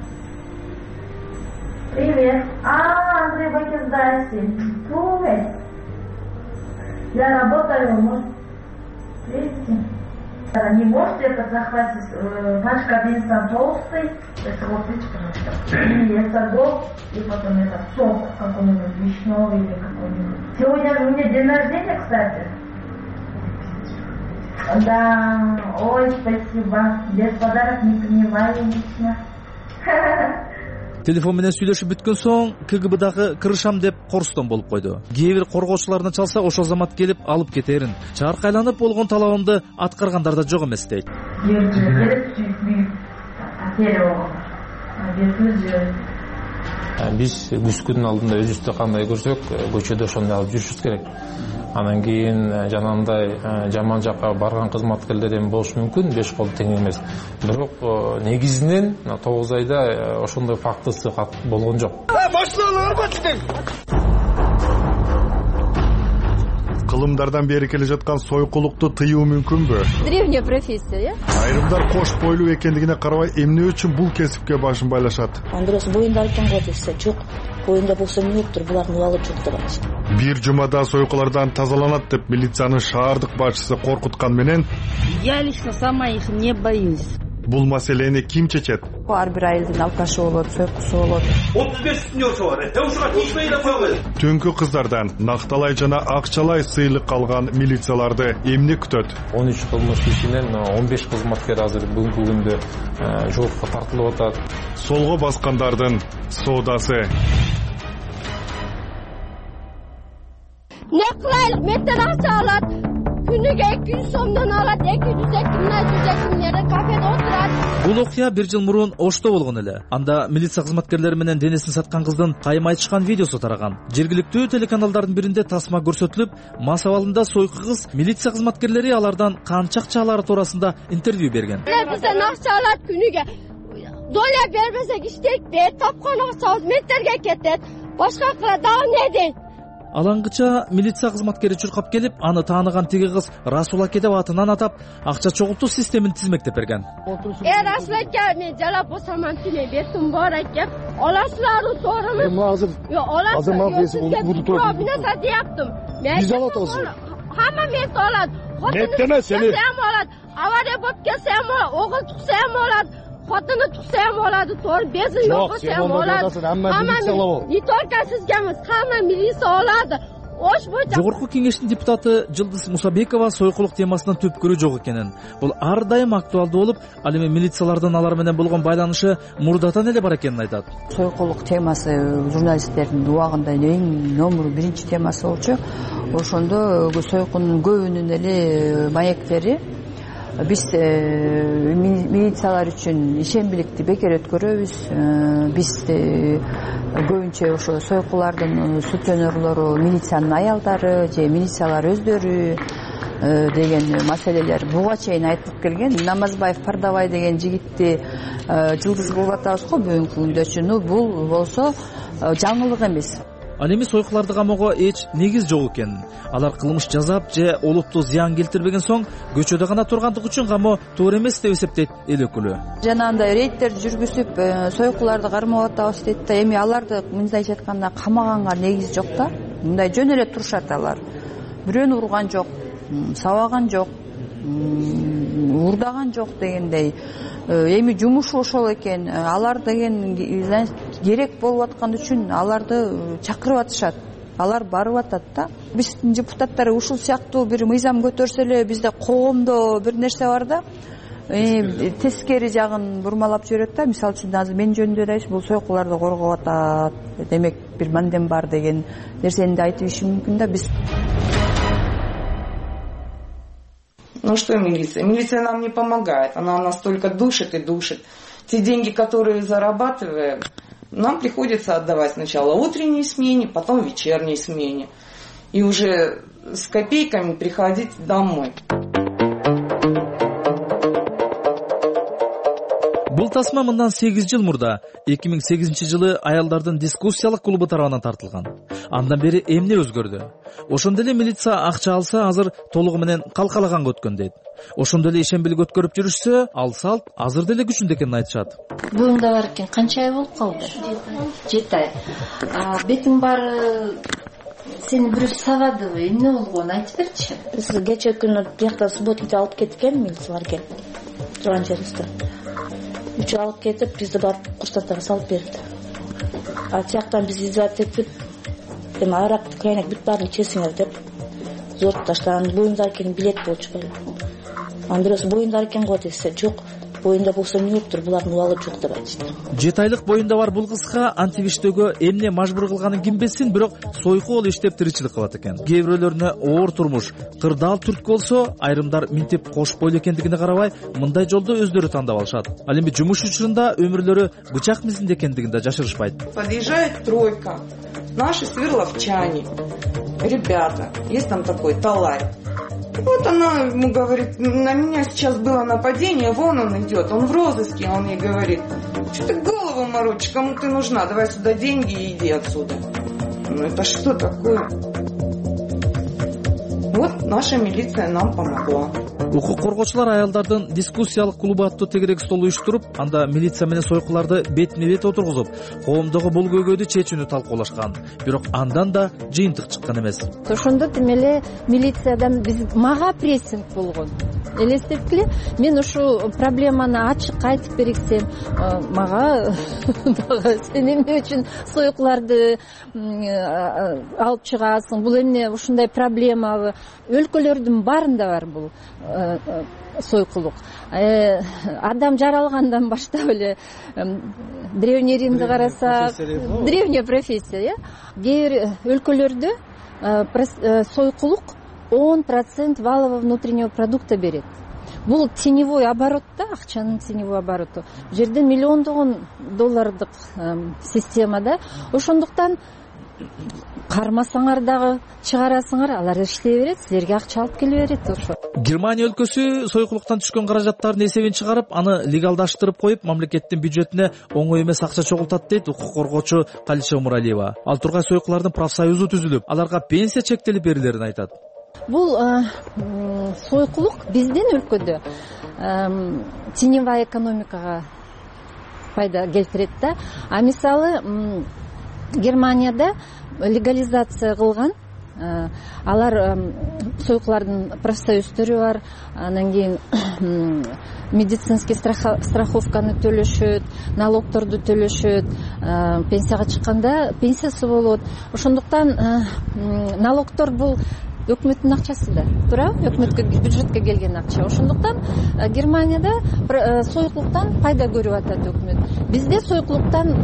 Привет. А, Андрей Бакиздасин. Привет. Я работаю, может, видите? Не можете это захватить? Ваш кабинет толстый, это вот видите, пожалуйста. И это год, и потом это сок какой-нибудь вишневый или какой-нибудь. Сегодня у меня день рождения, кстати. Да, ой, спасибо. Без подарок не принимаю лично. Телефон менен сүйлөшүп бүткөн соң ка гэ бэ-дагы кырышам деп корстон болуп койду. Кээ бир коргоочуларына чалса, ошол замат келип алып кетерин. Чаркайланып болгон талабымды аткаргандар да жок эмес дейт. Биз күз күнүн алдында өзүбүздү кандай көрсөк, көчөдө ошондой алып жүрүшүбүз керек. Анан кийин жанагындай жаман жакка барган кызматкерлер эми болушу мүмкүн, беш кол тең эмес. Бирок негизинен тогуз айда ошондой фактысы болгон жок. Кылымдардан бери келе жаткан союкулукту тыюу мүмкүнбү? Древняя профессия, э? Айрымдар кош бойлуу экендигине карабай, эмне үчүн бул кесипке башын байлашат? Андрос боюнда айткан го десе, жок. Боюнда болсо эмнептир, булардын убалы жок деп атышат. Бир жумада союкулардан тазаланат деп милициянын шаардык башчысы коркуткан менен, я лично сама их не боюсь. бул маселени ким чечет? Ар бир айылдын алкашы болот, сойкусу болот. отуз беш үстүнчө бар. Э ушуга тийишпей эле койгула. Түнкү кыздардан накталай жана акчалай сыйлык алган милицияларды эмне күтөт? он үч кылмыш ишинен он беш кызматкер азыр бүгүнкү күндө жоопко тартылып атат. Солго баскандардын соодасы. Не кылайлык? Мектен акча алат. Күнүгө эки жүз сомдон алат, эки жүз эки миңнен жүз эки миңден кафеде отурат. Бул окуя бир жыл мурун Ошто болгон эле. Анда милиция кызматкерлери менен денесин саткан кыздын кайым айтышкан видеосу тараган. Жергиликтүү телеканалдардын биринде тасма көрсөтүлүп, мас абалында сойку кыз милиция кызматкерлери алардан канча акча алары туурасында интервью берген. Бизден акча алат күнүгө. Доля бербесек иштейт, бет тапкан акчабыз мектепке кетет. Башка кыла дагы не дейт? Алаңгыча милиция кызматкери чуркап келип, аны тааныган тиги кыз Расул аке деп атынан атап, акча чогултуу системин тизмектеп берген. Э Расул аке, мен жалап босаман тиме бетим бар аке. Аласылары тооруму? Эми азыр азыр мабдеси буду турат. Мен нерсе деяптым. Биз алат азыр. Хамма мет алат. Меттеме сени. алат. Авария болуп келсе ham алат, огул тукса ham алат. Xotini tutsa ham oladi, to'g'ri, bezi yo'q bo'lsa ham oladi. Hamma militsiya oladi. Не только sizga emas, hamma militsiya oladi. Osh bo'yicha. Жогорку кеңештин депутаты Жылдыз Мусабекова сойкулук темасынын түпкүрү жок экенин, бул ар дайым актуалдуу болуп, ал эми милициялардын алар менен болгон байланышы мурдатан эле бар экенин айтат. Сойкулук темасы журналисттердин убагында эң номер биринчи темасы болчу. Ошондо сойкундун көбүнүн эле маектери биз милициялар үчүн ишенбиликти бекер өткөрөбүз. Биз көбүнчө ошо сойкулардын сутенерлору милициянын аялдары же милициялар өздөрү деген маселелер буга чейин айтылып келген. Намазбаев Пардабай деген жигитти жылдыз кылып атабыз го бүгүнкү күндө. Ну бул болсо жаңылык эмес. Ал эми сойкуларды камоого эч негиз жок экен. Алар кылмыш жасап же олуттуу зыян келтирбеген соң көчөдө гана тургандык үчүн камоо туура эмес деп эсептейт эл өкүлү. Жанагындай рейдтерди жүргүзүп, сойкуларды кармап атабыз дейт да, эми аларды мындайча айтканда камаганга негиз жок да. Мындай жөн эле турушат алар. Бирөөнү урган жок, сабаган жок, урдаган жок дегендей. Эми жумушу ошол экен. Алар деген керек болуп аткан үчүн аларды чакырып атышат. Алар барып атат да. Биздин депутаттар ушул сыяктуу бир мыйзам көтөрсө эле бизде коомдо бир нерсе бар да. Тескери жагын бурмалап жиберет да. Мисалы үчүн азыр мен жөнүндө эле бул сойкуларды коргоп атат. Демек бир мандем бар деген нерсени да айтып иши мүмкүн да. Биз Ну что милиция? Милиция нам не помогает. Она нас только душит и душит. Те деньги, которые зарабатываем, нам приходится отдавать сначала утренней смене, потом вечерней смене. И уже с копейками приходить домой. Бул тасма мындан сегиз жыл мурда эки миң сегизинчи жылы аялдардын дискуссиялык клубу тарабынан тартылган. Андан бери эмне өзгөрдү? Ошондо эле милиция акча алса азыр толугу менен калкалаганга өткөн дейт. Ошондо эле ишенбилик өткөрүп жүрүшсө, ал салт азыр деле күчүндө экенин айтышат. Буюңда бар экен, канча ай болуп калды? жети ай. Бетиң баары сени бирөө сабадыбы? Эмне болгон айтып берчи? Биз кечээ күнү биякта субботникке алып кеткен милициялар келип турган жерибизде. Үчөө алып кетип, бизди барып курсаттарга салып берди. А тияктан биз изолят этип, эми арак крайняк бүт баарын ичесиңер деп зор таштан боюңдар экен билет болчу эле. Анан бирөөсү боюңдар экен го десе, жок, боюнда болсо эмне болуптур, булардын убалы жок деп айтышты. жети айлык боюнда бар бул кызга антибиштөөгө эмне мажбур кылганын ким билсин, бирок сойку болуп иштеп тиричилик кылат экен. Кээ бирөөлөрүнө оор турмуш, кырдаал түрткү болсо, айрымдар минтип кош бойлуу экендигине карабай, мындай жолду өздөрү тандап алышат. Ал эми жумуш учурунда өмүрлөрү бычак мизинде экендигин да жашырышпайт. Подъезжает тройка, наши свердловчане, ребята, есть там такой Талай. Вот она ему говорит, на меня сейчас было нападение, вон он идет, он в розыске, он ей говорит, что ты голову морочишь, кому ты нужна, давай сюда деньги и иди отсюда. Ну это что такое? Вот наша милиция нам помогла. укук коргоочулар аялдардын дискуссиялык клубу аттуу тегерек стол уюштуруп, анда милиция менен сойкуларды бетме бет отургузуп, коомдогу бул көйгөйдү чечүүнү талкуулашкан. Бирок андан да жыйынтык чыккан эмес. Ошондо тим эле милициядан биз мага прессинг болгон. Элестеткиле, мен ушул проблеманы ачык айтып берсем, мага дагы сен эмне үчүн сойкуларды алып чыгасың? Бул эмне ушундай проблемабы? Өлкөлөрдүн баарында бар бул сойкулук. Адам жаралгандан баштап эле древний Римди карасак, древняя профессия, э? Кээ бир өлкөлөрдө сойкулук он процент валового внутреннего продукта берет. Бул теневой оборот да, акчанын теневой обороту. Бул жерде миллиондогон доллардык системада. Ошондуктан кармасаңар дагы чыгарасыңар, алар иштей берет, силерге акча алып келе берет ошо. Германия өлкөсү сойкулуктан түшкөн каражаттардын эсебин чыгарып, аны легалдаштырып коюп, мамлекеттин бюджетине оңой эмес акча чогултат дейт укук коргоочу Калича Умуралиева. Ал тургай сойкулардын профсоюзу түзүлүп, аларга пенсия чектелип берилерин айтат. Бул сойкулук биздин өлкөдө теневая экономикага пайда келтирет да. А мисалы Германияда легализация кылган, алар сойкулардын профсоюздору бар, анан кийин медицинский страховканы төлөшөт, налогторду төлөшөт, пенсияга чыкканда пенсиясы болот. Ошондуктан налогтор бул өкмөттүн акчасы да, туурабы? Өкмөткө, бюджетке келген акча. Ошондуктан Германияда сойкулуктан пайда көрүп атат өкмөт. Бизде сойкулуктан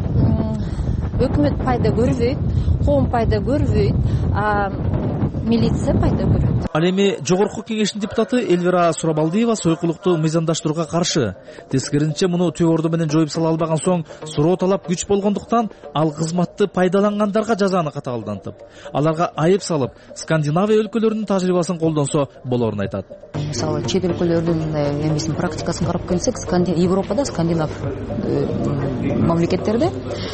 өкмөт пайда көрбөйт, коом пайда көрбөйт, а милиция пайда көрөт. Ал эми жогорку кеңештин депутаты Эльвира Сурабалдиева сойкулукту мыйзамдаштырууга каршы. Тескерисинче, муну түп орду менен жоюп сала албаган соң суроо талап күч болгондуктан ал кызматты пайдалангандарга жазаны катаалдантып, аларга айып салып, Скандинавия өлкөлөрүнүн тажрыйбасын колдонсо болорун айтат. Мисалы, чет өлкөлөрдүн эмесин практикасын карап келсек, Европада, скандинав мамлекеттерде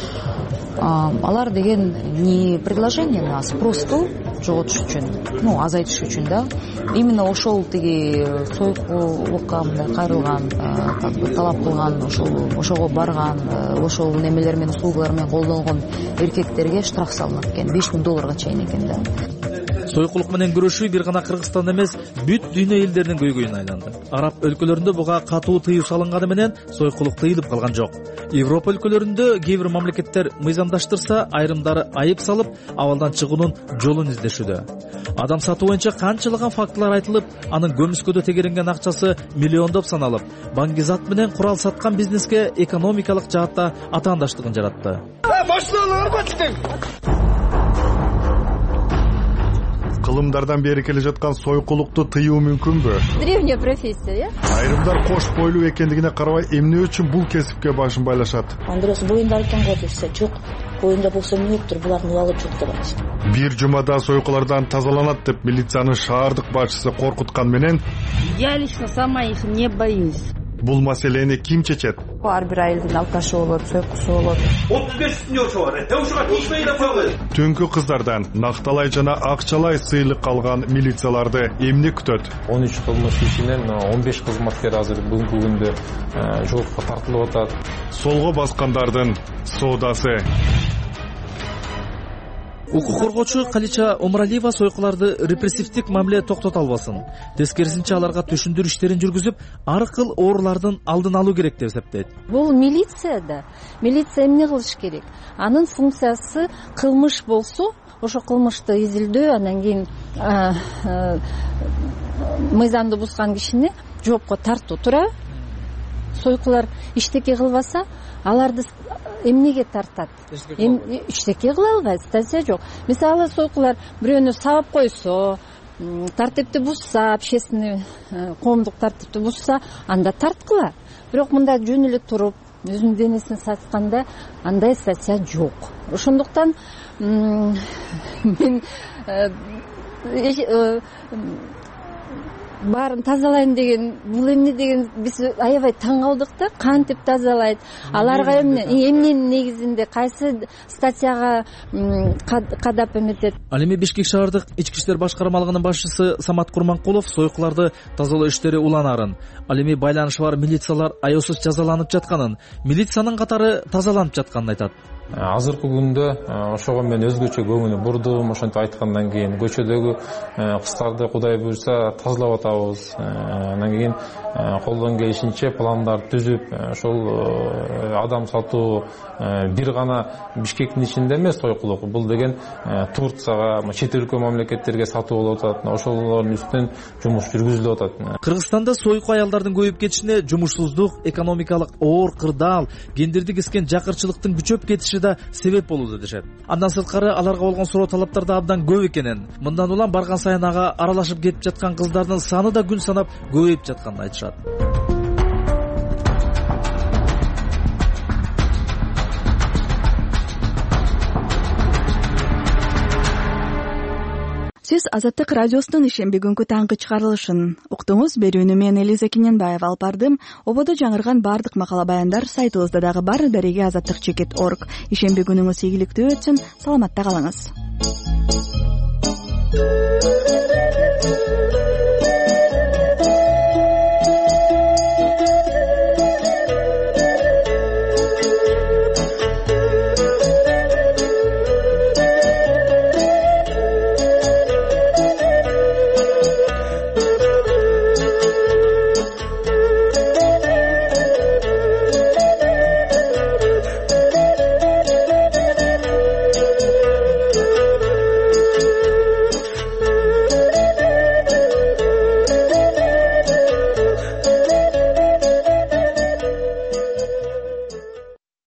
алар деген не предложение, а спросту жоготуш үчүн, ну, азайтыш үчүн да. Именно ошол тиги сойкулукка мындай кайрылган, талап кылган, ошол ошого барган, ошол немелер менен, услугалар менен колдонгон эркектерге штраф салынат экен, беш миң долларга чейин экен да. Сойкулук менен күрөшүү бир гана Кыргызстан эмес, бүт дүйнө элдеринин көйгөйүнө айланды. Араб өлкөлөрүндө буга катуу тыюу салынганы менен сойкулук тыйылып калган жок. Европа өлкөлөрүндө кээ бир мамлекеттер мыйзамдаштырса, айрымдары айып салып, абалдан чыгуунун жолун издешүүдө. Адам сатуу боюнча канчалаган фактылар айтылып, анын көмүскөдө тегеренген акчасы миллиондоп саналып, баңгизат менен курал саткан бизнеске экономикалык жаатта атаандаштыгын жаратты. Кылымдардан бери келе жаткан сойкулукту тыюу мүмкүнбү? Древняя профессия, э? Айрымдар кош бойлуу экендигине карабай, эмне үчүн бул кесипке башын байлашат? Андрос боюнда айткан го десе, жок. Боюнда болсо эмне болуптур, булардын убалы жок деп айтышты. Бир жумада сойкулардан тазаланат деп милициянын шаардык башчысы коркуткан менен, я лично сама их не боюсь. Бул маселени ким чечет? Ар бир айылдын алкашы болот, сойкусу болот. отуз беш үстүнө ошо бар. Э, ушуга тийишпей эле койгула. Түнкү кыздардан накталай жана акчалай сыйлык калган милицияларды эмне күтөт? он үч кылмыш ишинен он беш кызматкер азыр бүгүнкү күндө жоопко тартылып атат. Солго баскандардын соодасы. Укук коргоочу Калича Умуралиева сойкуларды репрессивдик мамиле токтото албасын. Тескерисинче, аларга түшүндүрүү иштерин жүргүзүп, ар кыл оорулардын алдын алуу керек деп эсептейт. Бул милицияда, милиция эмне кылыш керек? Анын функциясы кылмыш болсо, ошо кылмышты изилдөө, анан кийин мыйзамды бузган кишини жоопко тартуу, туурабы? Сойкулар иштеке кылбаса, аларды эмнеге тартат? Иштеке кыла албайт, статья жок. Мисалы, сойкулар бирөөнү сабап койсо, тартипти бузса, общественный коомдук тартипти бузса, анда тарткыла. Бирок мында жөн эле туруп, өзүнүн денесин сатканда андай статья жок. Ошондуктан мен баарын тазалайм деген бул эмне деген биз аябай таң калдык да. Кантип тазалайт, аларга эмне эмненин негизинде кайсы статьяга кадап эметет. Ал эми Бишкек шаардык ички иштер башкармалыгынын башчысы Самат Курманкулов сойкуларды тазалоо иштери уланарын, ал эми байланышы бар милициялар аяусуз жазаланып жатканын, милициянын катары тазаланып жатканын айтат. Азыркы күндө ошого мен өзгөчө көңүл бурдум. Ошентип айткандан кийин көчөдөгү кыздарды Кудай буйрса тазалап атабыз. Андан кийин колдон келишинче пландар түзүп, ошол адам сатуу бир гана Бишкектин ичинде эмес сойкулук. Бул деген Турцияга, чет өлкө мамлекеттерге сатуу болуп атат. Ошолордун үстүнөн жумуш жүргүзүлүп атат. Кыргызстанда сойку аялдардын көбөйүп кетишине жумушсуздук, экономикалык оор кырдаал, гендерди кескен жакырчылыктын күчөп кетиши да себеп болууда дешет. Андан сырткары аларга болгон суроо талаптар да абдан көп экенин, мындан улам барган сайын ага аралашып кетип жаткан кыздардын саны да күн санап көбөйүп жатканын айтышат. Сиз Азаттык радиосунун ишемби күнкү таңкы чыгарылышын уктуңуз. Берүүнү мен Элиза Кененбаева алып бардым. Ободо жаңырган бардык макала баяндар сайтыбызда дагы бар. Дареги азаттык чекит точка орг. Ишемби күнүңүз ийгиликтүү өтсүн. Саламатта калыңыз.